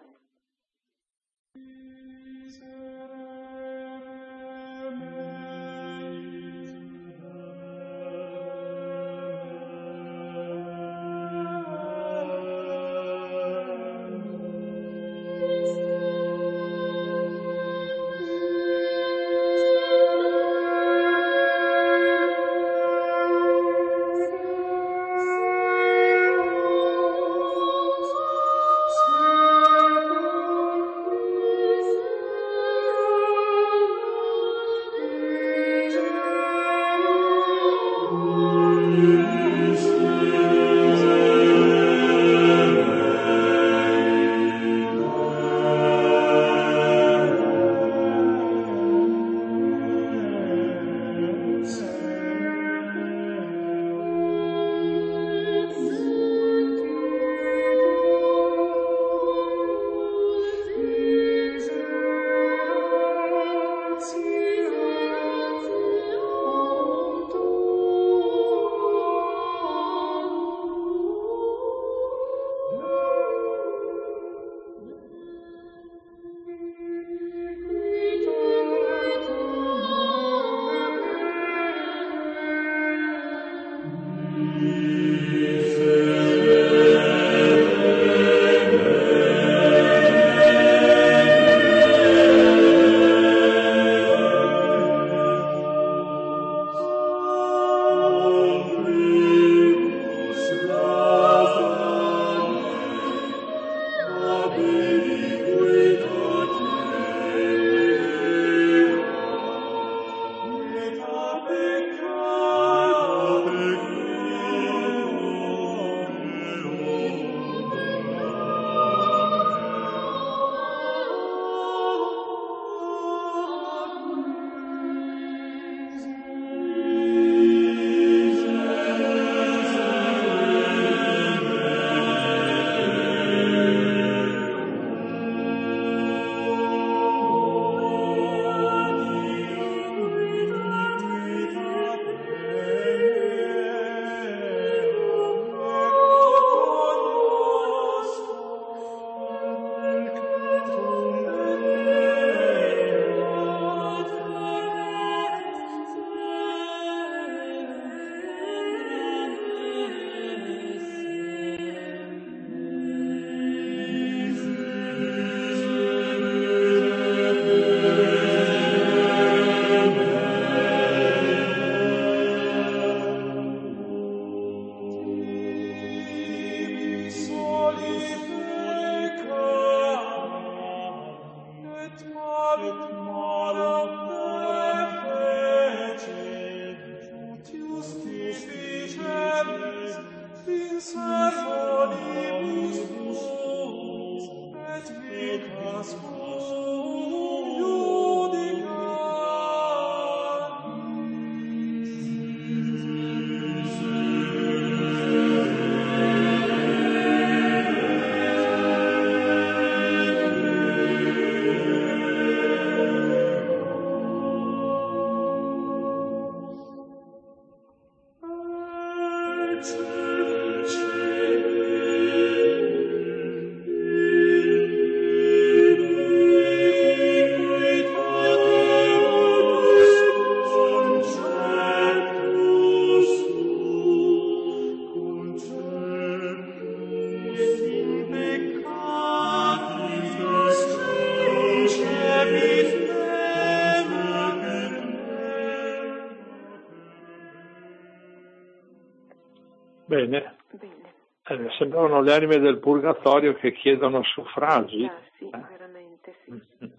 Bene, Bene. Eh, sembravano le anime del purgatorio che chiedono suffragi. Ah, sì, eh. veramente sì. Mm-hmm.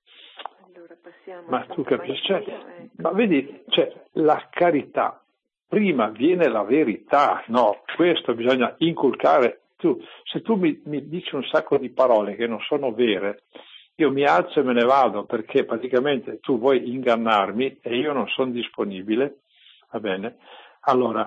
Allora passiamo. Ma tu capisci? Cioè, ecco. Ma vedi, cioè, la carità, prima viene la verità, no? Questo bisogna inculcare. Tu, se tu mi, mi dici un sacco di parole che non sono vere, io mi alzo e me ne vado, perché praticamente tu vuoi ingannarmi e io non sono disponibile, va bene? Allora,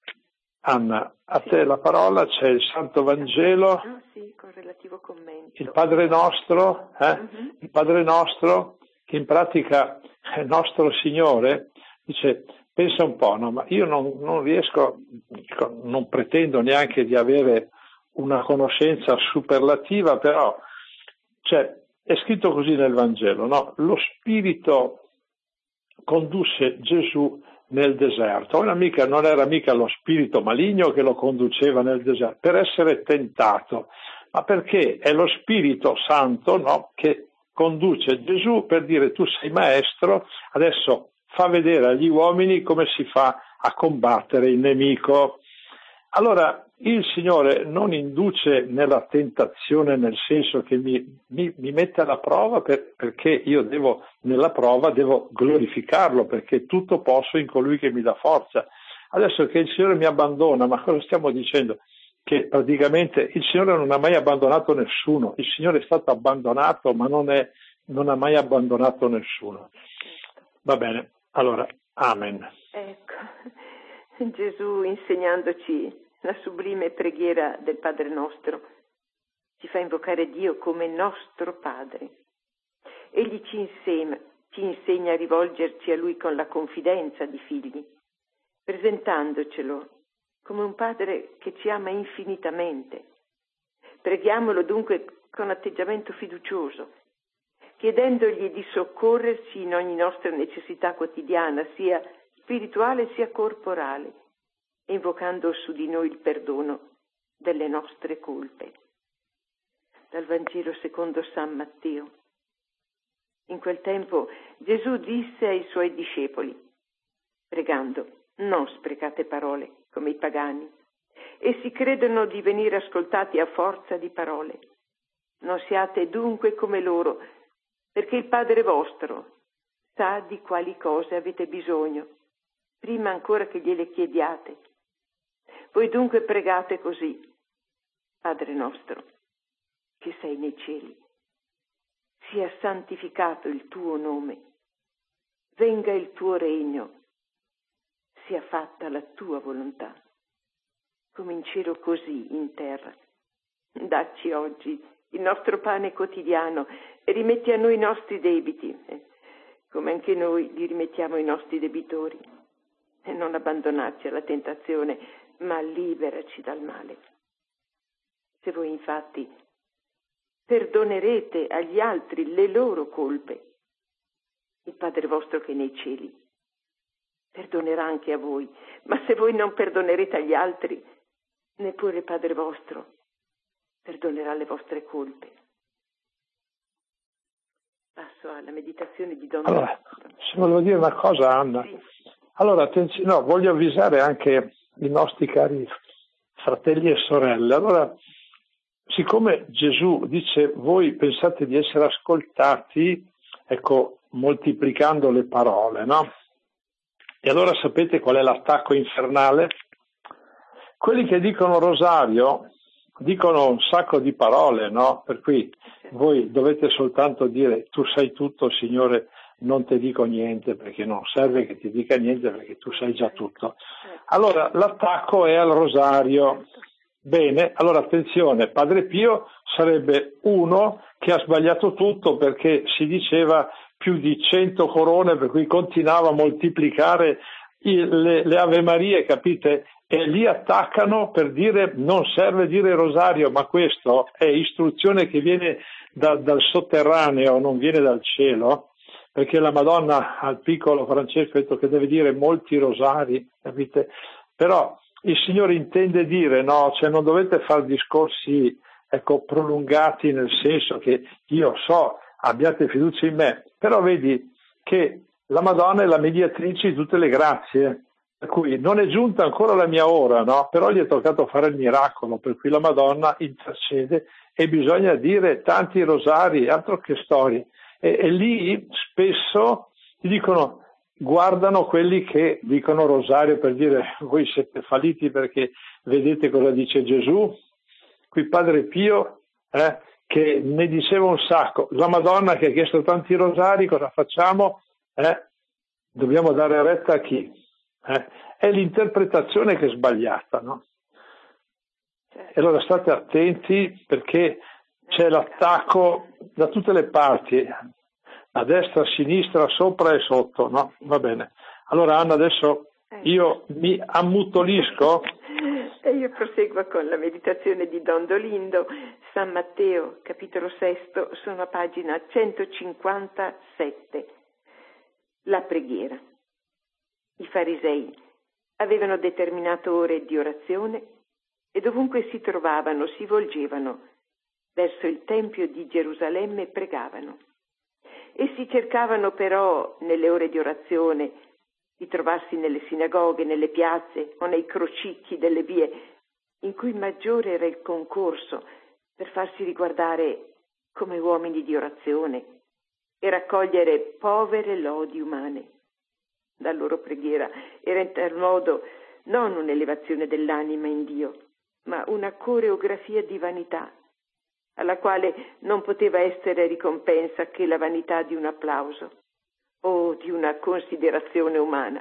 Anna, a te la parola, c'è il Santo Vangelo, ah, sì, con relativo commento. il Padre Nostro, eh? uh-huh. il Padre Nostro che in pratica il nostro Signore dice, pensa un po', no? Ma io non, non riesco, non pretendo neanche di avere una conoscenza superlativa, però cioè, è scritto così nel Vangelo, no? Lo Spirito condusse Gesù nel deserto. Non, mica, non era mica lo spirito maligno che lo conduceva nel deserto, per essere tentato, ma perché è lo Spirito Santo, no, che conduce Gesù per dire tu sei maestro, adesso fa vedere agli uomini come si fa a combattere il nemico. Allora il Signore non induce nella tentazione nel senso che mi, mi, mi mette alla prova per, perché io devo, nella prova devo glorificarlo, perché tutto posso in colui che mi dà forza. Adesso che il Signore mi abbandona, ma cosa stiamo dicendo? Che praticamente il Signore non ha mai abbandonato nessuno, il Signore è stato abbandonato ma non, è, non ha mai abbandonato nessuno. Va bene, allora, amen. Ecco, Gesù insegnandoci la sublime preghiera del Padre nostro ci fa invocare Dio come nostro Padre. Egli ci insegna, ci insegna a rivolgerci a Lui con la confidenza di figli, presentandocelo come un Padre che ci ama infinitamente. Preghiamolo dunque con atteggiamento fiducioso, chiedendogli di soccorrerci in ogni nostra necessità quotidiana, sia spirituale sia corporale, e invocando su di noi il perdono delle nostre colpe. Dal Vangelo secondo San Matteo. In quel tempo Gesù disse ai suoi discepoli, pregando, non sprecate parole come i pagani, essi credono di venire ascoltati a forza di parole. Non siate dunque come loro, perché il Padre vostro sa di quali cose avete bisogno, prima ancora che gliele chiediate. Voi dunque pregate così, Padre nostro, che sei nei cieli, sia santificato il tuo nome, venga il tuo regno, sia fatta la tua volontà, come in cielo così in terra. Dacci oggi il nostro pane quotidiano e rimetti a noi i nostri debiti, come anche noi li rimettiamo ai nostri debitori, e non abbandonarci alla tentazione, ma liberaci dal male. Se voi infatti perdonerete agli altri le loro colpe, il Padre vostro che è nei cieli perdonerà anche a voi. Ma se voi non perdonerete agli altri, neppure il Padre vostro perdonerà le vostre colpe. Passo alla meditazione di Don Allora, se volevo dire una cosa, Anna. Sì. Allora, attenzione, no, voglio avvisare anche i nostri cari fratelli e sorelle. Allora, siccome Gesù dice voi pensate di essere ascoltati, ecco, moltiplicando le parole, no? E allora sapete qual è l'attacco infernale? Quelli che dicono rosario dicono un sacco di parole, no? Per cui voi dovete soltanto dire tu sai tutto, Signore, non ti dico niente, perché non serve che ti dica niente perché tu sai già tutto. Allora l'attacco è al rosario. Bene, allora attenzione, Padre Pio sarebbe uno che ha sbagliato tutto perché si diceva più di cento corone, per cui continuava a moltiplicare il, le, le Ave Marie, capite? E lì attaccano per dire non serve dire rosario, ma questo è istruzione che viene da, dal sotterraneo, non viene dal cielo, perché la Madonna al piccolo Francesco ha detto che deve dire molti rosari, capite? Però il Signore intende dire, no, cioè non dovete fare discorsi, ecco, prolungati, nel senso che io so, abbiate fiducia in me, però vedi che la Madonna è la mediatrice di tutte le grazie, per cui non è giunta ancora la mia ora, no? Però gli è toccato fare il miracolo, per cui la Madonna intercede e bisogna dire tanti rosari, altro che storie. E, e lì spesso ti dicono, guardano quelli che dicono rosario per dire voi siete falliti perché vedete cosa dice Gesù. Qui Padre Pio, eh, che ne diceva un sacco, la Madonna che ha chiesto tanti rosari, cosa facciamo? Eh? Dobbiamo dare retta a chi? Eh? È l'interpretazione che è sbagliata, no? E allora state attenti perché c'è l'attacco da tutte le parti. a destra, a sinistra, sopra e sotto, no? Va bene. Allora Anna, adesso io mi ammutolisco. E io proseguo con la meditazione di Don Dolindo, San Matteo, capitolo sesto, sono a pagina centocinquantasette. La preghiera. I farisei avevano determinato ore di orazione e dovunque si trovavano si volgevano verso il Tempio di Gerusalemme e pregavano. Essi cercavano però, nelle ore di orazione, di trovarsi nelle sinagoghe, nelle piazze o nei crocicchi delle vie, in cui maggiore era il concorso, per farsi riguardare come uomini di orazione e raccogliere povere lodi umane. La loro preghiera era in tal modo non un'elevazione dell'anima in Dio, ma una coreografia di vanità, alla quale non poteva essere ricompensa che la vanità di un applauso o di una considerazione umana.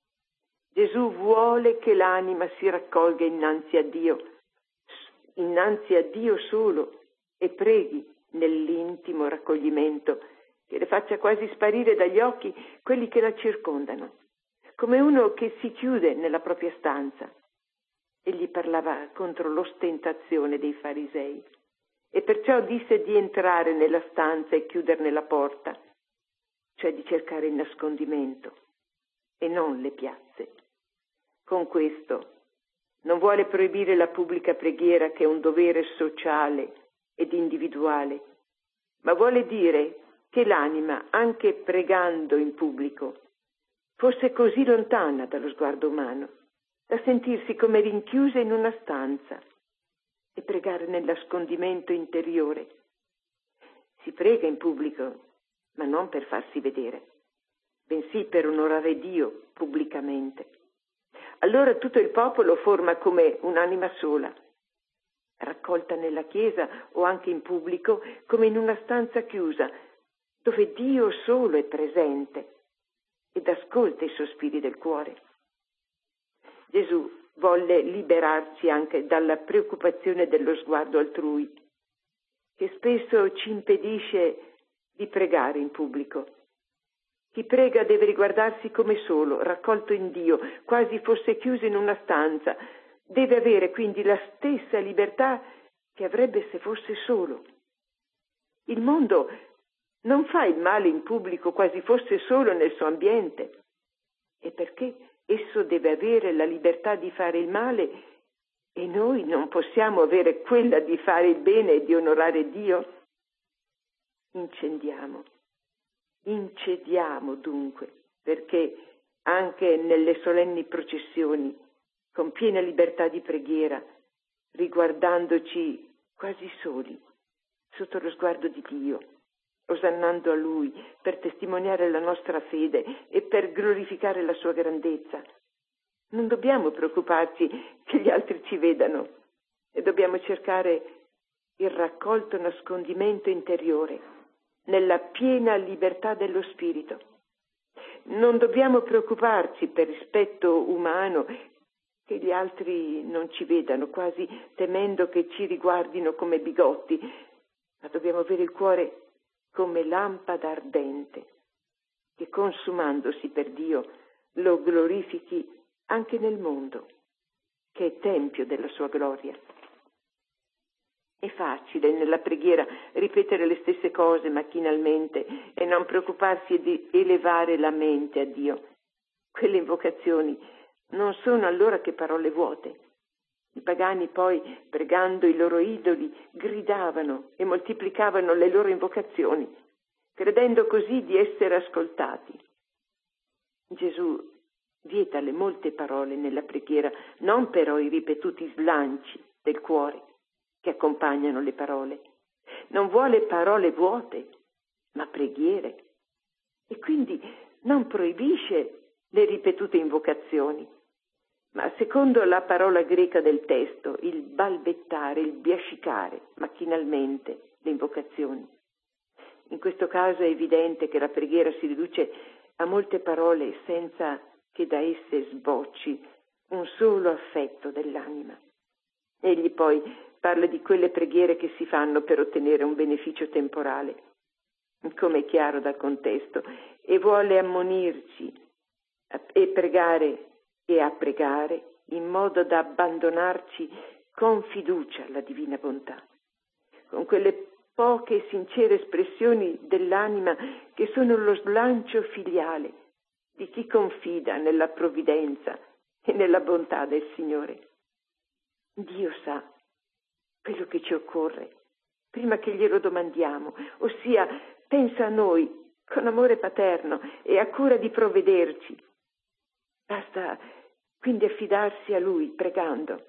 Gesù vuole che l'anima si raccolga innanzi a Dio, innanzi a Dio solo, e preghi nell'intimo raccoglimento che le faccia quasi sparire dagli occhi quelli che la circondano, come uno che si chiude nella propria stanza. Egli parlava contro l'ostentazione dei farisei e perciò disse di entrare nella stanza e chiuderne la porta, cioè di cercare il nascondimento e non le piazze. Con questo non vuole proibire la pubblica preghiera, che è un dovere sociale ed individuale, ma vuole dire che l'anima, anche pregando in pubblico, fosse così lontana dallo sguardo umano da sentirsi come rinchiusa in una stanza e pregare nel nascondimento interiore. Si prega in pubblico, ma non per farsi vedere, bensì per onorare Dio pubblicamente. Allora tutto il popolo forma come un'anima sola, raccolta nella chiesa o anche in pubblico come in una stanza chiusa, dove Dio solo è presente ed ascolta i sospiri del cuore. Gesù volle liberarci anche dalla preoccupazione dello sguardo altrui, che spesso ci impedisce di pregare in pubblico. Chi prega deve riguardarsi come solo, raccolto in Dio, quasi fosse chiuso in una stanza. Deve avere quindi la stessa libertà che avrebbe se fosse solo. Il mondo non fa il male in pubblico quasi fosse solo nel suo ambiente. E perché esso deve avere la libertà di fare il male e noi non possiamo avere quella di fare il bene e di onorare Dio? Incendiamo. Incediamo dunque, perché anche nelle solenni processioni, con piena libertà di preghiera, riguardandoci quasi soli, sotto lo sguardo di Dio, osannando a Lui per testimoniare la nostra fede e per glorificare la sua grandezza, non dobbiamo preoccuparci che gli altri ci vedano e dobbiamo cercare il raccolto nascondimento interiore, nella piena libertà dello spirito. Non dobbiamo preoccuparci per rispetto umano che gli altri non ci vedano, quasi temendo che ci riguardino come bigotti, ma dobbiamo avere il cuore come lampada ardente, che consumandosi per Dio lo glorifichi anche nel mondo, che è tempio della sua gloria. È facile nella preghiera ripetere le stesse cose macchinalmente e non preoccuparsi di elevare la mente a Dio. Quelle invocazioni non sono allora che parole vuote. I pagani poi, pregando i loro idoli, gridavano e moltiplicavano le loro invocazioni, credendo così di essere ascoltati. Gesù vieta le molte parole nella preghiera, non però i ripetuti slanci del cuore che accompagnano le parole. Non vuole parole vuote, ma preghiere. E quindi non proibisce le ripetute invocazioni, ma secondo la parola greca del testo, il balbettare, il biascicare macchinalmente le invocazioni. In questo caso è evidente che la preghiera si riduce a molte parole senza che da esse sbocci un solo affetto dell'anima. Egli poi parla di quelle preghiere che si fanno per ottenere un beneficio temporale. come è chiaro dal contesto, e vuole ammonirci e pregare e a pregare in modo da abbandonarci con fiducia alla divina bontà, con quelle poche e sincere espressioni dell'anima che sono lo slancio filiale di chi confida nella provvidenza e nella bontà del Signore. Dio sa quello che ci occorre prima che glielo domandiamo, ossia pensa a noi con amore paterno e a cura di provvederci. Basta quindi affidarsi a Lui pregando,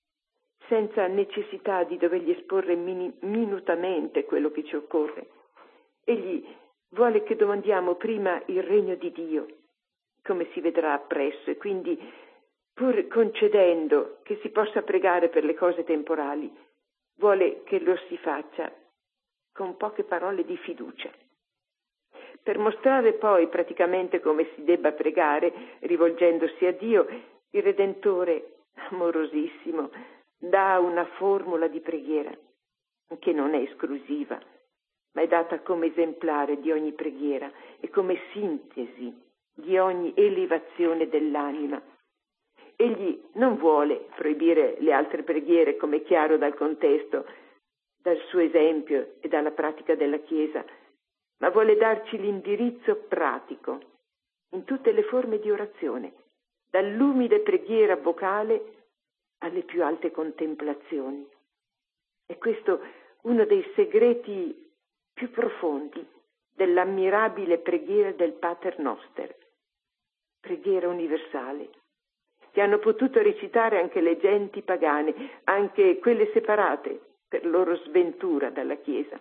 senza necessità di dovergli esporre mini- minutamente quello che ci occorre. Egli vuole che domandiamo prima il regno di Dio, come si vedrà appresso, e quindi, pur concedendo che si possa pregare per le cose temporali, vuole che lo si faccia con poche parole di fiducia. Per mostrare poi praticamente come si debba pregare, rivolgendosi a Dio, il Redentore, amorosissimo, dà una formula di preghiera che non è esclusiva, ma è data come esemplare di ogni preghiera e come sintesi di ogni elevazione dell'anima. Egli non vuole proibire le altre preghiere, come è chiaro dal contesto, dal suo esempio e dalla pratica della Chiesa, ma vuole darci l'indirizzo pratico in tutte le forme di orazione, dall'umile preghiera vocale alle più alte contemplazioni. E questo uno dei segreti più profondi dell'ammirabile preghiera del Pater Noster, preghiera universale, che hanno potuto recitare anche le genti pagane, anche quelle separate per loro sventura dalla Chiesa.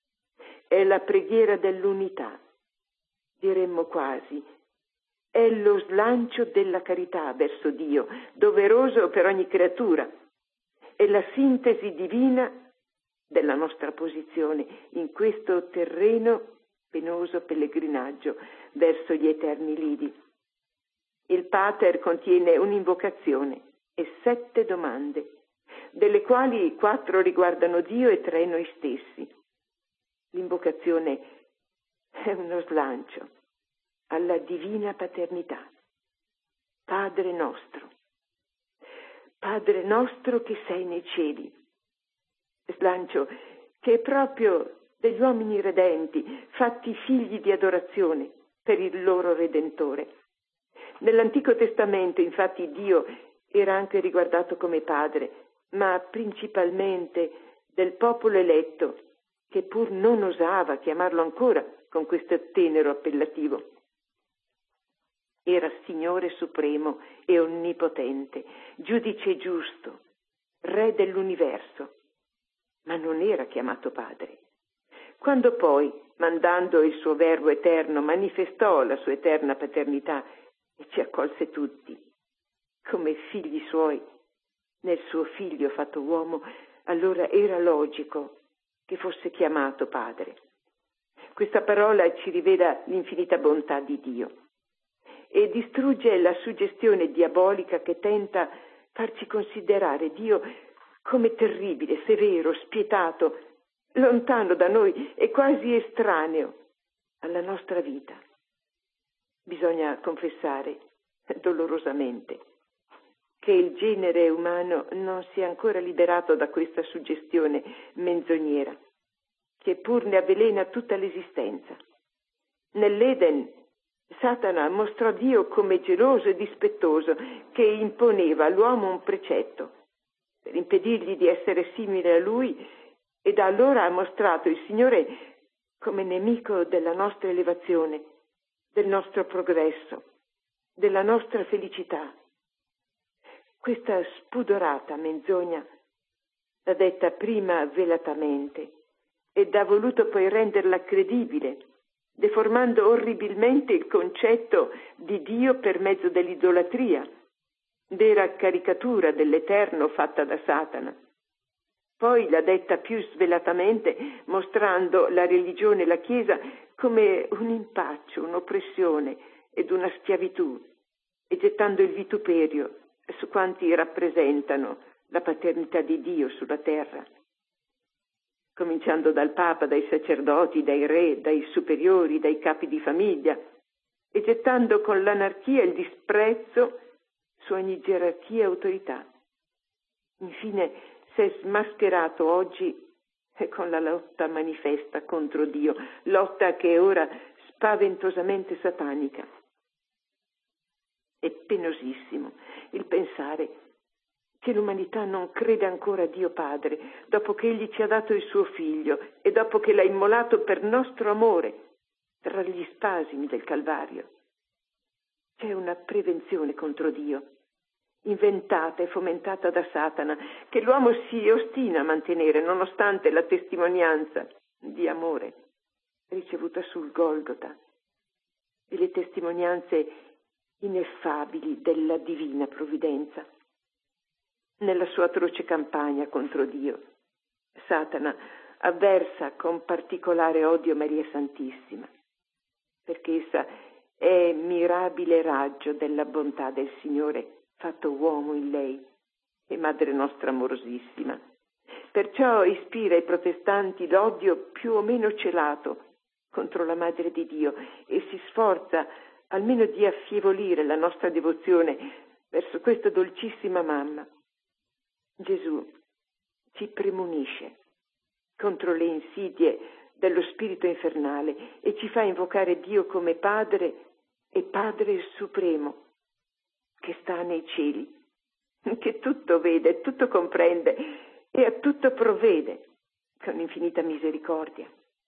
È la preghiera dell'unità, diremmo quasi, è lo slancio della carità verso Dio, doveroso per ogni creatura, è la sintesi divina della nostra posizione in questo terreno penoso pellegrinaggio verso gli eterni lidi. Il Pater contiene un'invocazione e sette domande, delle quali quattro riguardano Dio e tre noi stessi. L'invocazione è uno slancio alla divina paternità. Padre nostro, Padre nostro che sei nei cieli. Slancio che è proprio degli uomini redenti, fatti figli di adorazione per il loro Redentore. Nell'Antico Testamento, infatti, Dio era anche riguardato come padre, ma principalmente del popolo eletto, che pur non osava chiamarlo ancora con questo tenero appellativo. Era Signore supremo e onnipotente, giudice giusto, Re dell'universo, ma non era chiamato padre. Quando poi, mandando il suo Verbo eterno, manifestò la sua eterna paternità e ci accolse tutti, come figli suoi, nel suo figlio fatto uomo, allora era logico che fosse chiamato padre. Questa parola ci rivela l'infinita bontà di Dio e distrugge la suggestione diabolica che tenta farci considerare Dio come terribile, severo, spietato, lontano da noi e quasi estraneo alla nostra vita. Bisogna confessare dolorosamente che il genere umano non si è ancora liberato da questa suggestione menzognera, che pur ne avvelena tutta l'esistenza. Nell'Eden, Satana mostrò Dio come geloso e dispettoso, che imponeva all'uomo un precetto per impedirgli di essere simile a lui, e da allora ha mostrato il Signore come nemico della nostra elevazione, del nostro progresso, della nostra felicità. Questa spudorata menzogna l'ha detta prima velatamente ed ha voluto poi renderla credibile, deformando orribilmente il concetto di Dio per mezzo dell'idolatria, vera caricatura dell'Eterno fatta da Satana. Poi l'ha detta più svelatamente, mostrando la religione e la Chiesa come un impaccio, un'oppressione ed una schiavitù, e gettando il vituperio su quanti rappresentano la paternità di Dio sulla terra. cominciando dal Papa, dai sacerdoti, dai re, dai superiori, dai capi di famiglia, e gettando con l'anarchia e il disprezzo su ogni gerarchia e autorità. Infine si è smascherato oggi con la lotta manifesta contro Dio, lotta che è ora spaventosamente satanica. È penosissimo il pensare che l'umanità non crede ancora a Dio Padre, dopo che Egli ci ha dato il suo Figlio e dopo che l'ha immolato per nostro amore tra gli spasimi del Calvario. C'è una prevenzione contro Dio, inventata e fomentata da Satana, che l'uomo si ostina a mantenere nonostante la testimonianza di amore ricevuta sul Golgota e le testimonianze ineffabili della divina provvidenza. Nella sua atroce campagna contro Dio, Satana avversa con particolare odio Maria Santissima, perché essa è mirabile raggio della bontà del Signore fatto uomo in lei e Madre nostra amorosissima. Perciò ispira ai protestanti l'odio più o meno celato contro la Madre di Dio e si sforza almeno di affievolire la nostra devozione verso questa dolcissima mamma. Gesù ci premunisce contro le insidie dello spirito infernale e ci fa invocare Dio come Padre e Padre Supremo, che sta nei cieli, che tutto vede, tutto comprende e a tutto provvede con infinita misericordia.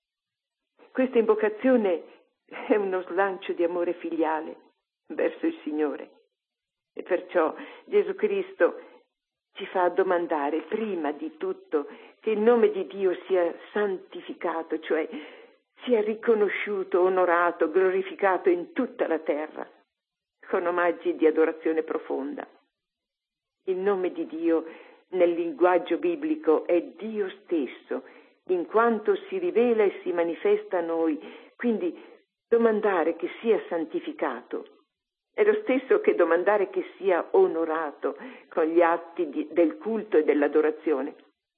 Questa invocazione è uno slancio di amore filiale verso il Signore e perciò Gesù Cristo ci fa domandare prima di tutto che il nome di Dio sia santificato, cioè sia riconosciuto, onorato, glorificato in tutta la terra, con omaggi di adorazione profonda. Il nome di Dio nel linguaggio biblico è Dio stesso, in quanto si rivela e si manifesta a noi, quindi domandare che sia santificato è lo stesso che domandare che sia onorato con gli atti di, del culto e dell'adorazione.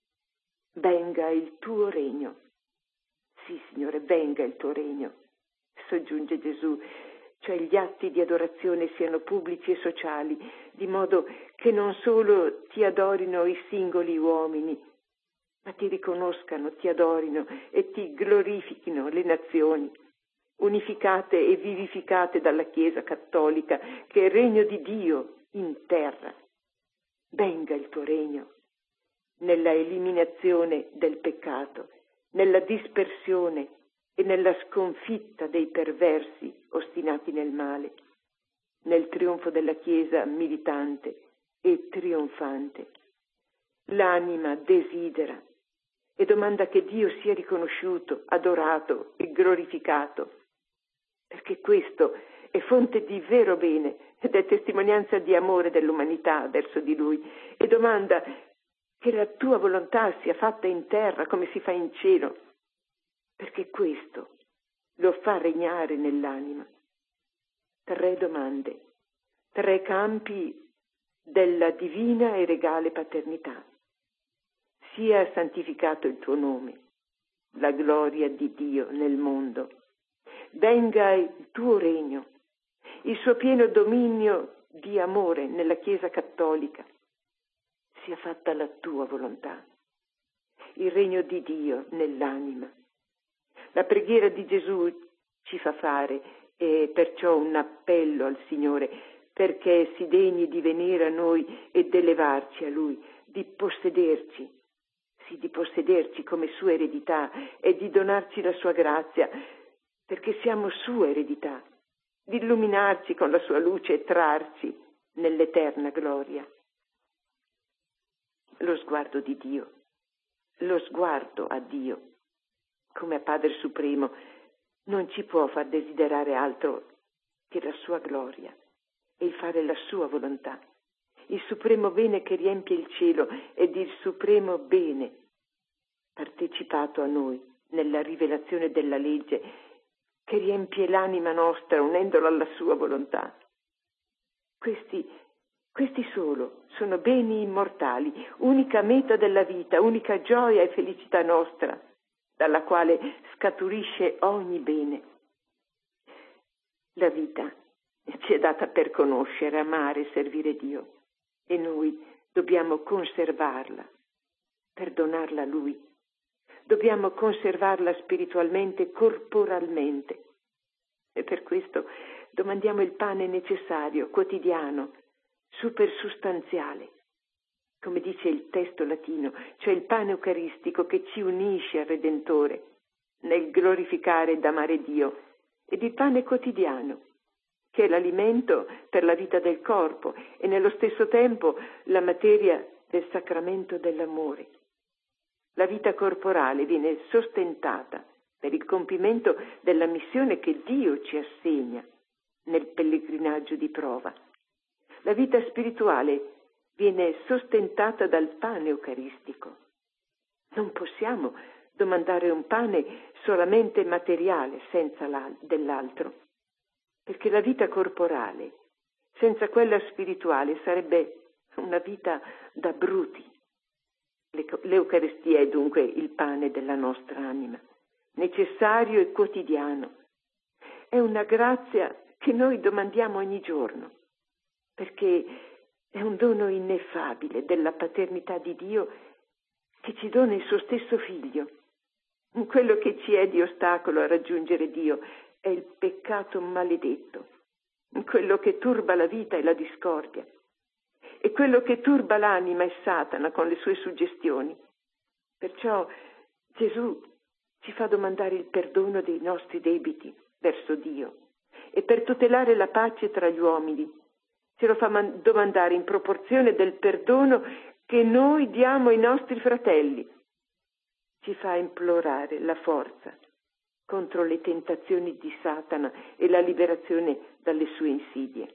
Venga il tuo regno. Sì, Signore, venga il tuo regno, soggiunge Gesù, cioè gli atti di adorazione siano pubblici e sociali, di modo che non solo ti adorino i singoli uomini, ma ti riconoscano, ti adorino e ti glorifichino le nazioni, unificate e vivificate dalla Chiesa cattolica, che è il regno di Dio in terra. Venga il tuo regno, nella eliminazione del peccato, nella dispersione e nella sconfitta dei perversi ostinati nel male, nel trionfo della Chiesa militante e trionfante. L'anima desidera e domanda che Dio sia riconosciuto, adorato e glorificato, perché questo è fonte di vero bene ed è testimonianza di amore dell'umanità verso di Lui, e domanda che la tua volontà sia fatta in terra come si fa in cielo, perché questo lo fa regnare nell'anima. Tre domande, tre campi della divina e regale paternità. Sia santificato il tuo nome, la gloria di Dio nel mondo. Venga il tuo regno, il suo pieno dominio di amore nella Chiesa cattolica. Sia fatta la tua volontà, il regno di Dio nell'anima. La preghiera di Gesù ci fa fare, e perciò un appello al Signore, perché si degni di venire a noi ed elevarci a Lui, di possederci, sì, di possederci come sua eredità e di donarci la sua grazia, perché siamo sua eredità, di illuminarci con la sua luce e trarci nell'eterna gloria. Lo sguardo di Dio, lo sguardo a Dio, come a Padre Supremo, non ci può far desiderare altro che la sua gloria e il fare la sua volontà, il supremo bene che riempie il cielo ed il supremo bene partecipato a noi nella rivelazione della legge che riempie l'anima nostra unendola alla sua volontà. Questi Questi solo sono beni immortali, unica meta della vita, unica gioia e felicità nostra, dalla quale scaturisce ogni bene. La vita ci è data per conoscere, amare e servire Dio, e noi dobbiamo conservarla, per donarla a Lui. Dobbiamo conservarla spiritualmente e corporalmente. E per questo domandiamo il pane necessario, quotidiano, supersustanziale, come dice il testo latino, cioè il pane eucaristico che ci unisce al Redentore nel glorificare ed amare Dio, ed il pane quotidiano, che è l'alimento per la vita del corpo e nello stesso tempo la materia del sacramento dell'amore. La vita corporale viene sostentata per il compimento della missione che Dio ci assegna nel pellegrinaggio di prova. La vita spirituale viene sostentata dal pane eucaristico. Non possiamo domandare un pane solamente materiale senza dell'altro, perché la vita corporale senza quella spirituale sarebbe una vita da bruti. L'Eucaristia è dunque il pane della nostra anima, necessario e quotidiano. È una grazia che noi domandiamo ogni giorno, perché è un dono ineffabile della paternità di Dio che ci dona il suo stesso figlio. Quello che ci è di ostacolo a raggiungere Dio è il peccato maledetto, quello che turba la vita è la discordia, e quello che turba l'anima è Satana con le sue suggestioni. Perciò Gesù ci fa domandare il perdono dei nostri debiti verso Dio, e per tutelare la pace tra gli uomini ce lo fa man- domandare in proporzione del perdono che noi diamo ai nostri fratelli. Ci fa implorare la forza contro le tentazioni di Satana e la liberazione dalle sue insidie.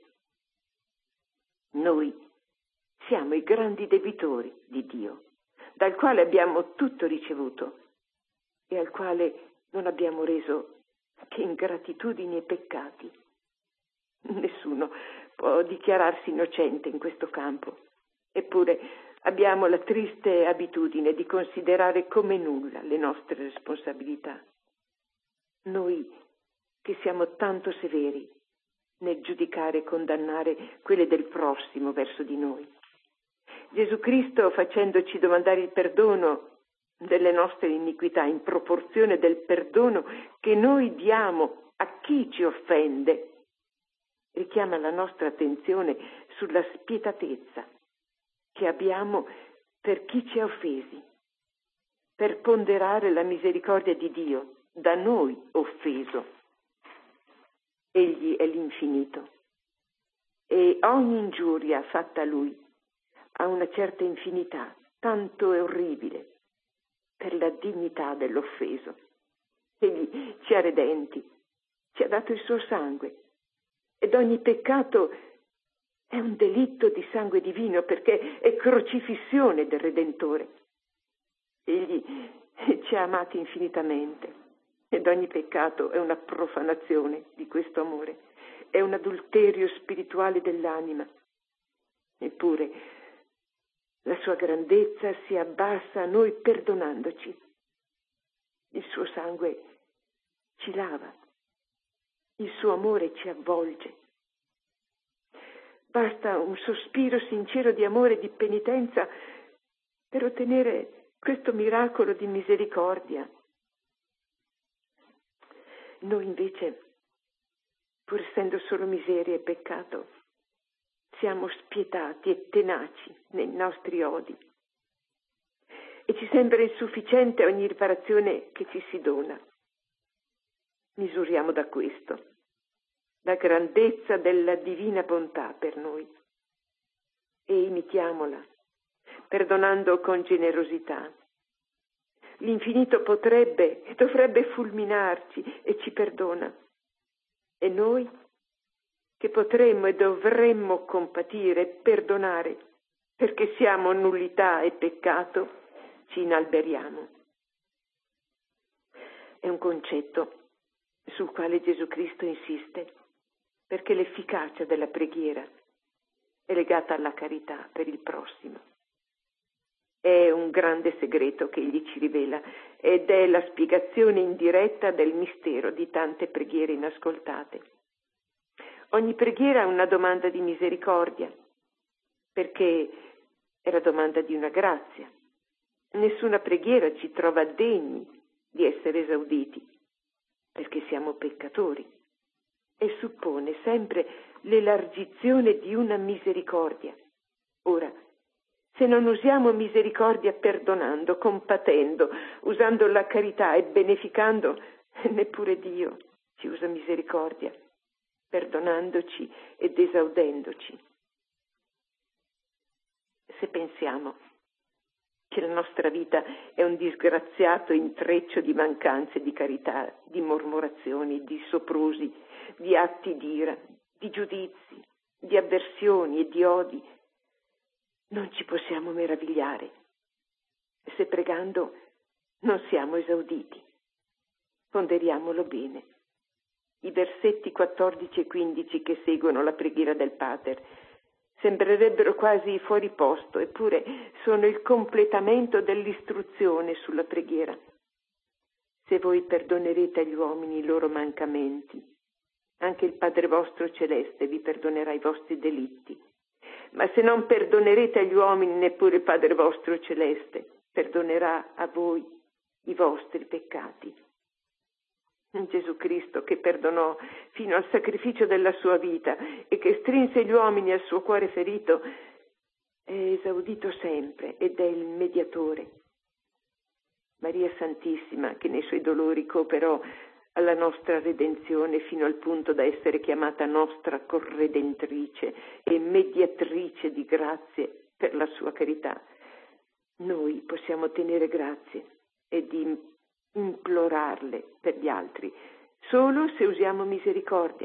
Noi siamo i grandi debitori di Dio, dal quale abbiamo tutto ricevuto e al quale non abbiamo reso che ingratitudini e peccati. Nessuno può dichiararsi innocente in questo campo, eppure abbiamo la triste abitudine di considerare come nulla le nostre responsabilità. Noi che siamo tanto severi nel giudicare e condannare quelle del prossimo verso di noi. Gesù Cristo, facendoci domandare il perdono delle nostre iniquità in proporzione del perdono che noi diamo a chi ci offende, richiama la nostra attenzione sulla spietatezza che abbiamo per chi ci ha offesi, per ponderare la misericordia di Dio da noi offeso. Egli è l'infinito e ogni ingiuria fatta a Lui ha una certa infinità, tanto è orribile per la dignità dell'offeso. Egli ci ha redenti, ci ha dato il suo sangue, ed ogni peccato è un delitto di sangue divino perché è crocifissione del Redentore. Egli ci ha amati infinitamente ed ogni peccato è una profanazione di questo amore, è un adulterio spirituale dell'anima. Eppure la sua grandezza si abbassa a noi perdonandoci. Il suo sangue ci lava, il suo amore ci avvolge. Basta un sospiro sincero di amore e di penitenza per ottenere questo miracolo di misericordia. Noi invece, pur essendo solo miseria e peccato, siamo spietati e tenaci nei nostri odi e ci sembra insufficiente ogni riparazione che ci si dona. Misuriamo da questo la grandezza della divina bontà per noi e imitiamola, perdonando con generosità. L'infinito potrebbe e dovrebbe fulminarci e ci perdona. E noi, che potremmo e dovremmo compatire e perdonare, perché siamo nullità e peccato, ci inalberiamo. È un concetto sul quale Gesù Cristo insiste, perché l'efficacia della preghiera è legata alla carità per il prossimo. È un grande segreto che egli ci rivela ed è la spiegazione indiretta del mistero di tante preghiere inascoltate. Ogni preghiera è una domanda di misericordia, perché è la domanda di una grazia. Nessuna preghiera ci trova degni di essere esauditi, perché siamo peccatori, e suppone sempre l'elargizione di una misericordia. Ora, se non usiamo misericordia perdonando, compatendo, usando la carità e beneficando, neppure Dio ci usa misericordia, perdonandoci ed esaudendoci. Se pensiamo che la nostra vita è un disgraziato intreccio di mancanze di carità, di mormorazioni, di soprusi, di atti d'ira, di giudizi, di avversioni e di odi, non ci possiamo meravigliare se pregando non siamo esauditi. Ponderiamolo bene. I versetti quattordici e quindici che seguono la preghiera del Pater sembrerebbero quasi fuori posto, eppure sono il completamento dell'istruzione sulla preghiera. Se voi perdonerete agli uomini i loro mancamenti, anche il Padre vostro celeste vi perdonerà i vostri delitti. Ma se non perdonerete agli uomini, neppure il Padre vostro celeste perdonerà a voi i vostri peccati. Gesù Cristo, che perdonò fino al sacrificio della sua vita e che strinse gli uomini al suo cuore ferito, è esaudito sempre ed è il mediatore. Maria Santissima, che nei suoi dolori cooperò alla nostra redenzione fino al punto da essere chiamata nostra corredentrice e mediatrice di grazie per la sua carità. Noi possiamo ottenere grazie e di implorarle per gli altri solo se usiamo misericordia.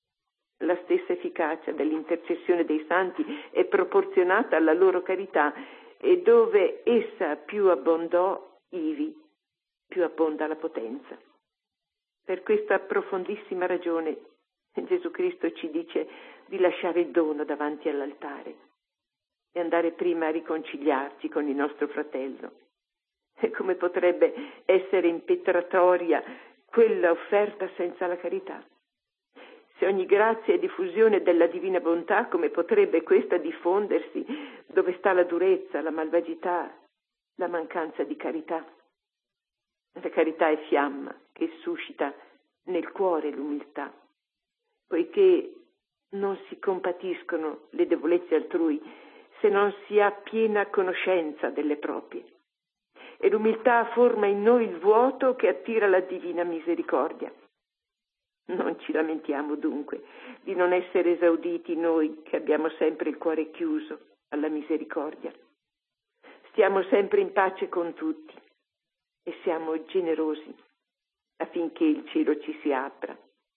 La stessa efficacia dell'intercessione dei santi è proporzionata alla loro carità e dove essa più abbondò, ivi più abbonda la potenza. Per questa profondissima ragione Gesù Cristo ci dice di lasciare il dono davanti all'altare e andare prima a riconciliarci con il nostro fratello. E come potrebbe essere impetratoria quella offerta senza la carità? Se ogni grazia è diffusione della divina bontà, come potrebbe questa diffondersi dove sta la durezza, la malvagità, la mancanza di carità? La carità è fiamma che suscita nel cuore l'umiltà, poiché non si compatiscono le debolezze altrui se non si ha piena conoscenza delle proprie. E l'umiltà forma in noi il vuoto che attira la divina misericordia. Non ci lamentiamo dunque di non essere esauditi noi che abbiamo sempre il cuore chiuso alla misericordia. Stiamo sempre in pace con tutti e siamo generosi affinché il cielo ci si apra.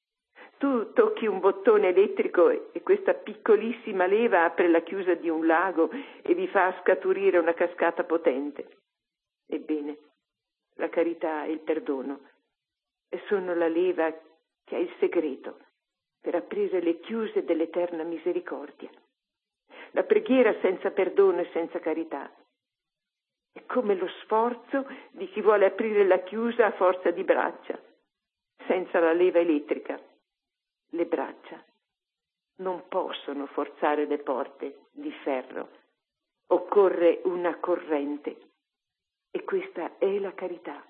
Tu tocchi un bottone elettrico e questa piccolissima leva apre la chiusa di un lago e vi fa scaturire una cascata potente. Ebbene, la carità e il perdono sono la leva che ha il segreto per aprire le chiuse dell'eterna misericordia. La preghiera senza perdono e senza carità è come lo sforzo di chi vuole aprire la chiusa a forza di braccia. Senza la leva elettrica, le braccia non possono forzare le porte di ferro. Occorre una corrente. E questa è la carità.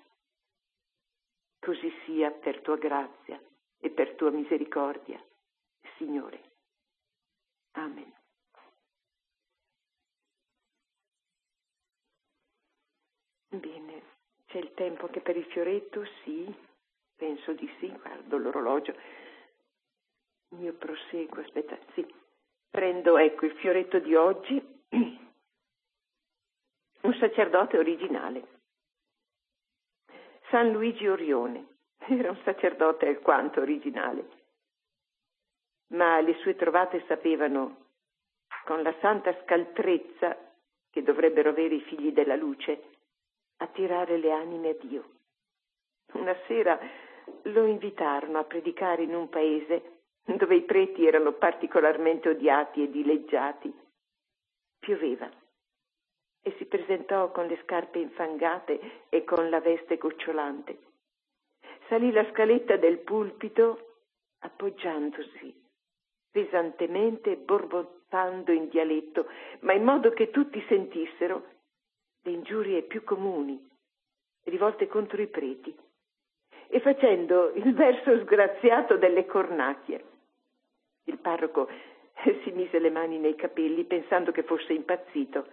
Così sia per tua grazia e per tua misericordia, Signore. Amen. Bene, c'è il tempo anche per il fioretto? Sì, penso di sì, guardo l'orologio. Io proseguo, aspetta, sì. Prendo, ecco, il fioretto di oggi. Un sacerdote originale. San Luigi Orione era un sacerdote alquanto originale, ma le sue trovate sapevano, con la santa scaltrezza che dovrebbero avere i figli della luce, attirare le anime a Dio. Una sera lo invitarono a predicare in un paese dove i preti erano particolarmente odiati e dileggiati. Pioveva e si presentò con le scarpe infangate e con la veste gocciolante. Salì la scaletta del pulpito appoggiandosi pesantemente e borbottando in dialetto, ma in modo che tutti sentissero le ingiurie più comuni rivolte contro i preti e facendo il verso sgraziato delle cornacchie. Il parroco si mise le mani nei capelli pensando che fosse impazzito,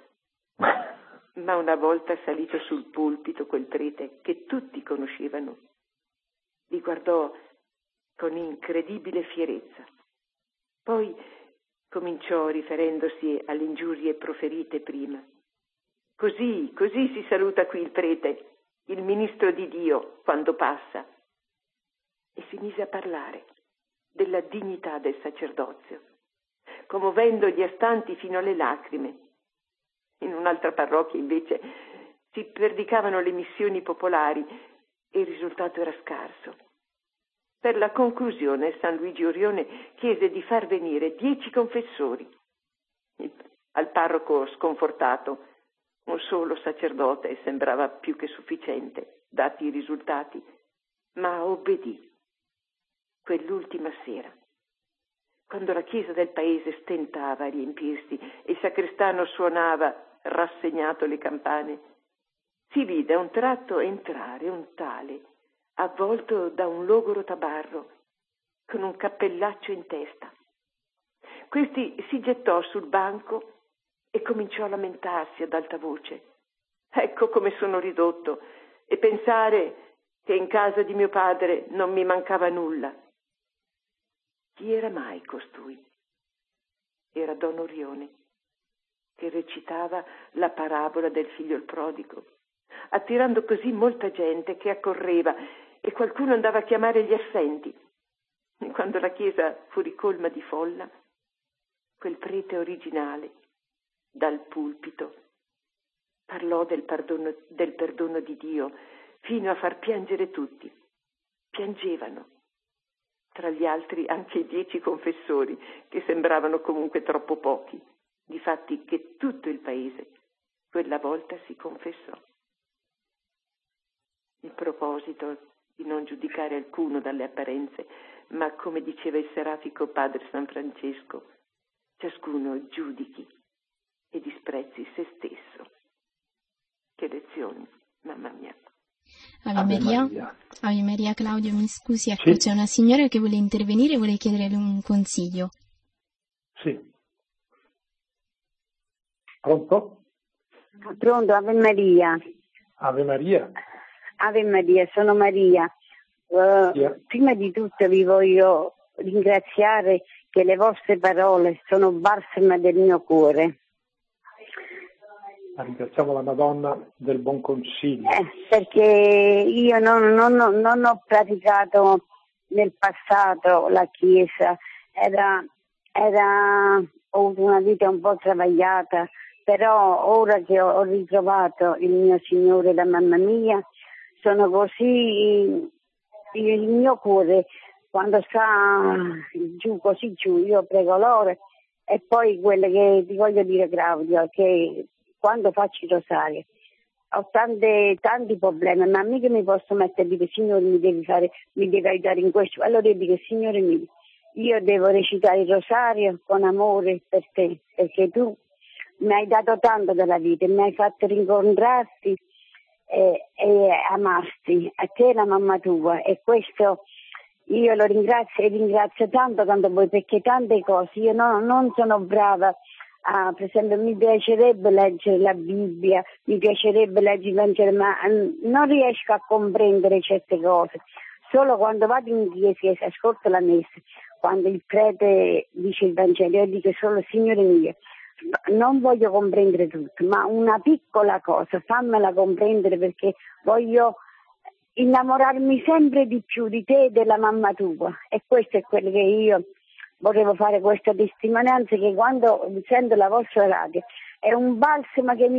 ma una volta salito sul pulpito quel prete che tutti conoscevano li guardò con incredibile fierezza. Poi cominciò riferendosi alle ingiurie proferite prima. Così, così si saluta qui il prete, il ministro di Dio, quando passa. E si mise a parlare della dignità del sacerdozio, commuovendo gli astanti fino alle lacrime. In un'altra parrocchia, invece, si predicavano le missioni popolari e il risultato era scarso. Per la conclusione, San Luigi Orione chiese di far venire dieci confessori. Al parroco sconfortato, un solo sacerdote sembrava più che sufficiente, dati i risultati, ma obbedì. Quell'ultima sera, quando la chiesa del paese stentava a riempirsi e il sacrestano suonava rassegnato le campane, si vide a un tratto entrare un tale avvolto da un logoro tabarro con un cappellaccio in testa. Questi si gettò sul banco e cominciò a lamentarsi ad alta voce. Ecco come sono ridotto, e pensare che in casa di mio padre non mi mancava nulla. Chi era mai costui? Era Don Orione, che recitava la parabola del figlio il prodigo, attirando così molta gente che accorreva e qualcuno andava a chiamare gli assenti. Quando la chiesa fu ricolma di folla, quel prete originale, dal pulpito, parlò del perdono, del perdono di Dio fino a far piangere tutti. Piangevano, tra gli altri anche i dieci confessori, che sembravano comunque troppo pochi, difatti che tutto il paese quella volta si confessò. Il proposito di non giudicare alcuno dalle apparenze, ma come diceva il serafico padre San Francesco, ciascuno giudichi e disprezzi se stesso. Che lezioni, mamma mia. Ave Maria. Maria. Ave Maria. Claudio, mi scusi, ecco, sì. C'è una signora che vuole intervenire e vuole chiedere un consiglio. Sì. Pronto? Pronto, Ave Maria. Ave Maria. Ave Maria, sono Maria. Uh, yeah. Prima di tutto vi voglio ringraziare che le vostre parole sono balsamo del mio cuore. Ringraziamo la Madonna del buon consiglio. Eh, perché io non, non, non ho praticato nel passato la Chiesa, era, era, ho avuto una vita un po' travagliata, però ora che ho, ho ritrovato il mio Signore e la mamma mia, sono così, il mio cuore quando sta giù, così giù, io prego loro. E poi quello che ti voglio dire, Claudio, che quando faccio il rosario ho tante, tanti problemi, ma mica mi posso mettere a dire Signore mi devi fare, mi devi aiutare in questo. Allora io dico Signore mio, io devo recitare il rosario con amore per te, perché tu mi hai dato tanto della vita, mi hai fatto rincontrarti e, e amarti, a te e la mamma tua, e questo io lo ringrazio e ringrazio tanto, tanto voi, perché tante cose io no, non sono brava. Ah, per esempio mi piacerebbe leggere la Bibbia, mi piacerebbe leggere il Vangelo, ma non riesco a comprendere certe cose. Solo quando vado in chiesa e ascolto la messa, quando il prete dice il Vangelo, io dico solo Signore mio, non voglio comprendere tutto, ma una piccola cosa, fammela comprendere, perché voglio innamorarmi sempre di più di te e della mamma tua. E questo è quello che io volevo fare, questa testimonianza, che quando sento la vostra radio è un balsamo che mi,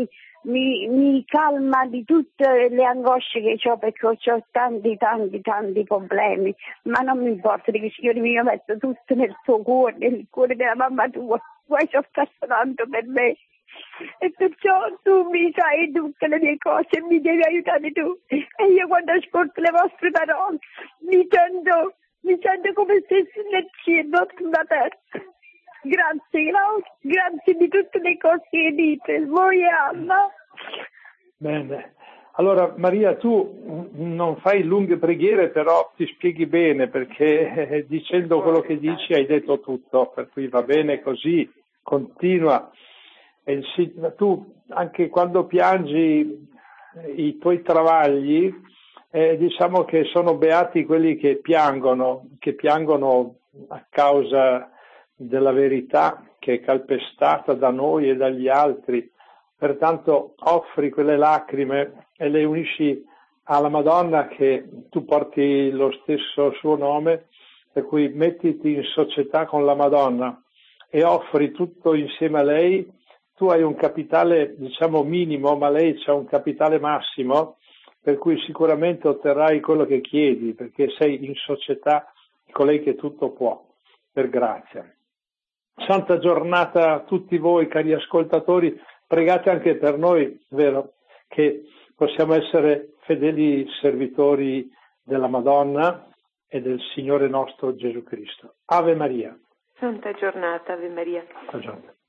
mi, mi calma di tutte le angosce che ho, perché ho tanti tanti tanti problemi, ma non mi importa, perché Signore mio, metto tutto nel tuo cuore, nel cuore della mamma tua, vuoi sofferto tanto per me, e perciò tu mi sai tutte le mie cose e mi devi aiutare tu, e io quando ascolto le vostre parole mi sento, mi sento come se fossi nel cielo sulla terra. Grazie Claudia, grazie di tutte le cose che dite, voi e Anna. Bene, allora Maria, tu non fai lunghe preghiere, però ti spieghi bene, perché eh, dicendo quello che dici hai detto tutto, per cui va bene così, continua. E il, tu anche quando piangi i tuoi travagli, eh, diciamo che sono beati quelli che piangono, che piangono a causa della verità che è calpestata da noi e dagli altri. Pertanto offri quelle lacrime e le unisci alla Madonna, che tu porti lo stesso suo nome, per cui mettiti in società con la Madonna e offri tutto insieme a lei. Tu hai un capitale, diciamo, minimo, ma lei c'ha un capitale massimo, per cui sicuramente otterrai quello che chiedi, perché sei in società con lei che tutto può, per grazia. Santa giornata a tutti voi, cari ascoltatori, pregate anche per noi, vero, che possiamo essere fedeli servitori della Madonna e del Signore nostro Gesù Cristo. Ave Maria. Santa giornata, Ave Maria. Santa giornata.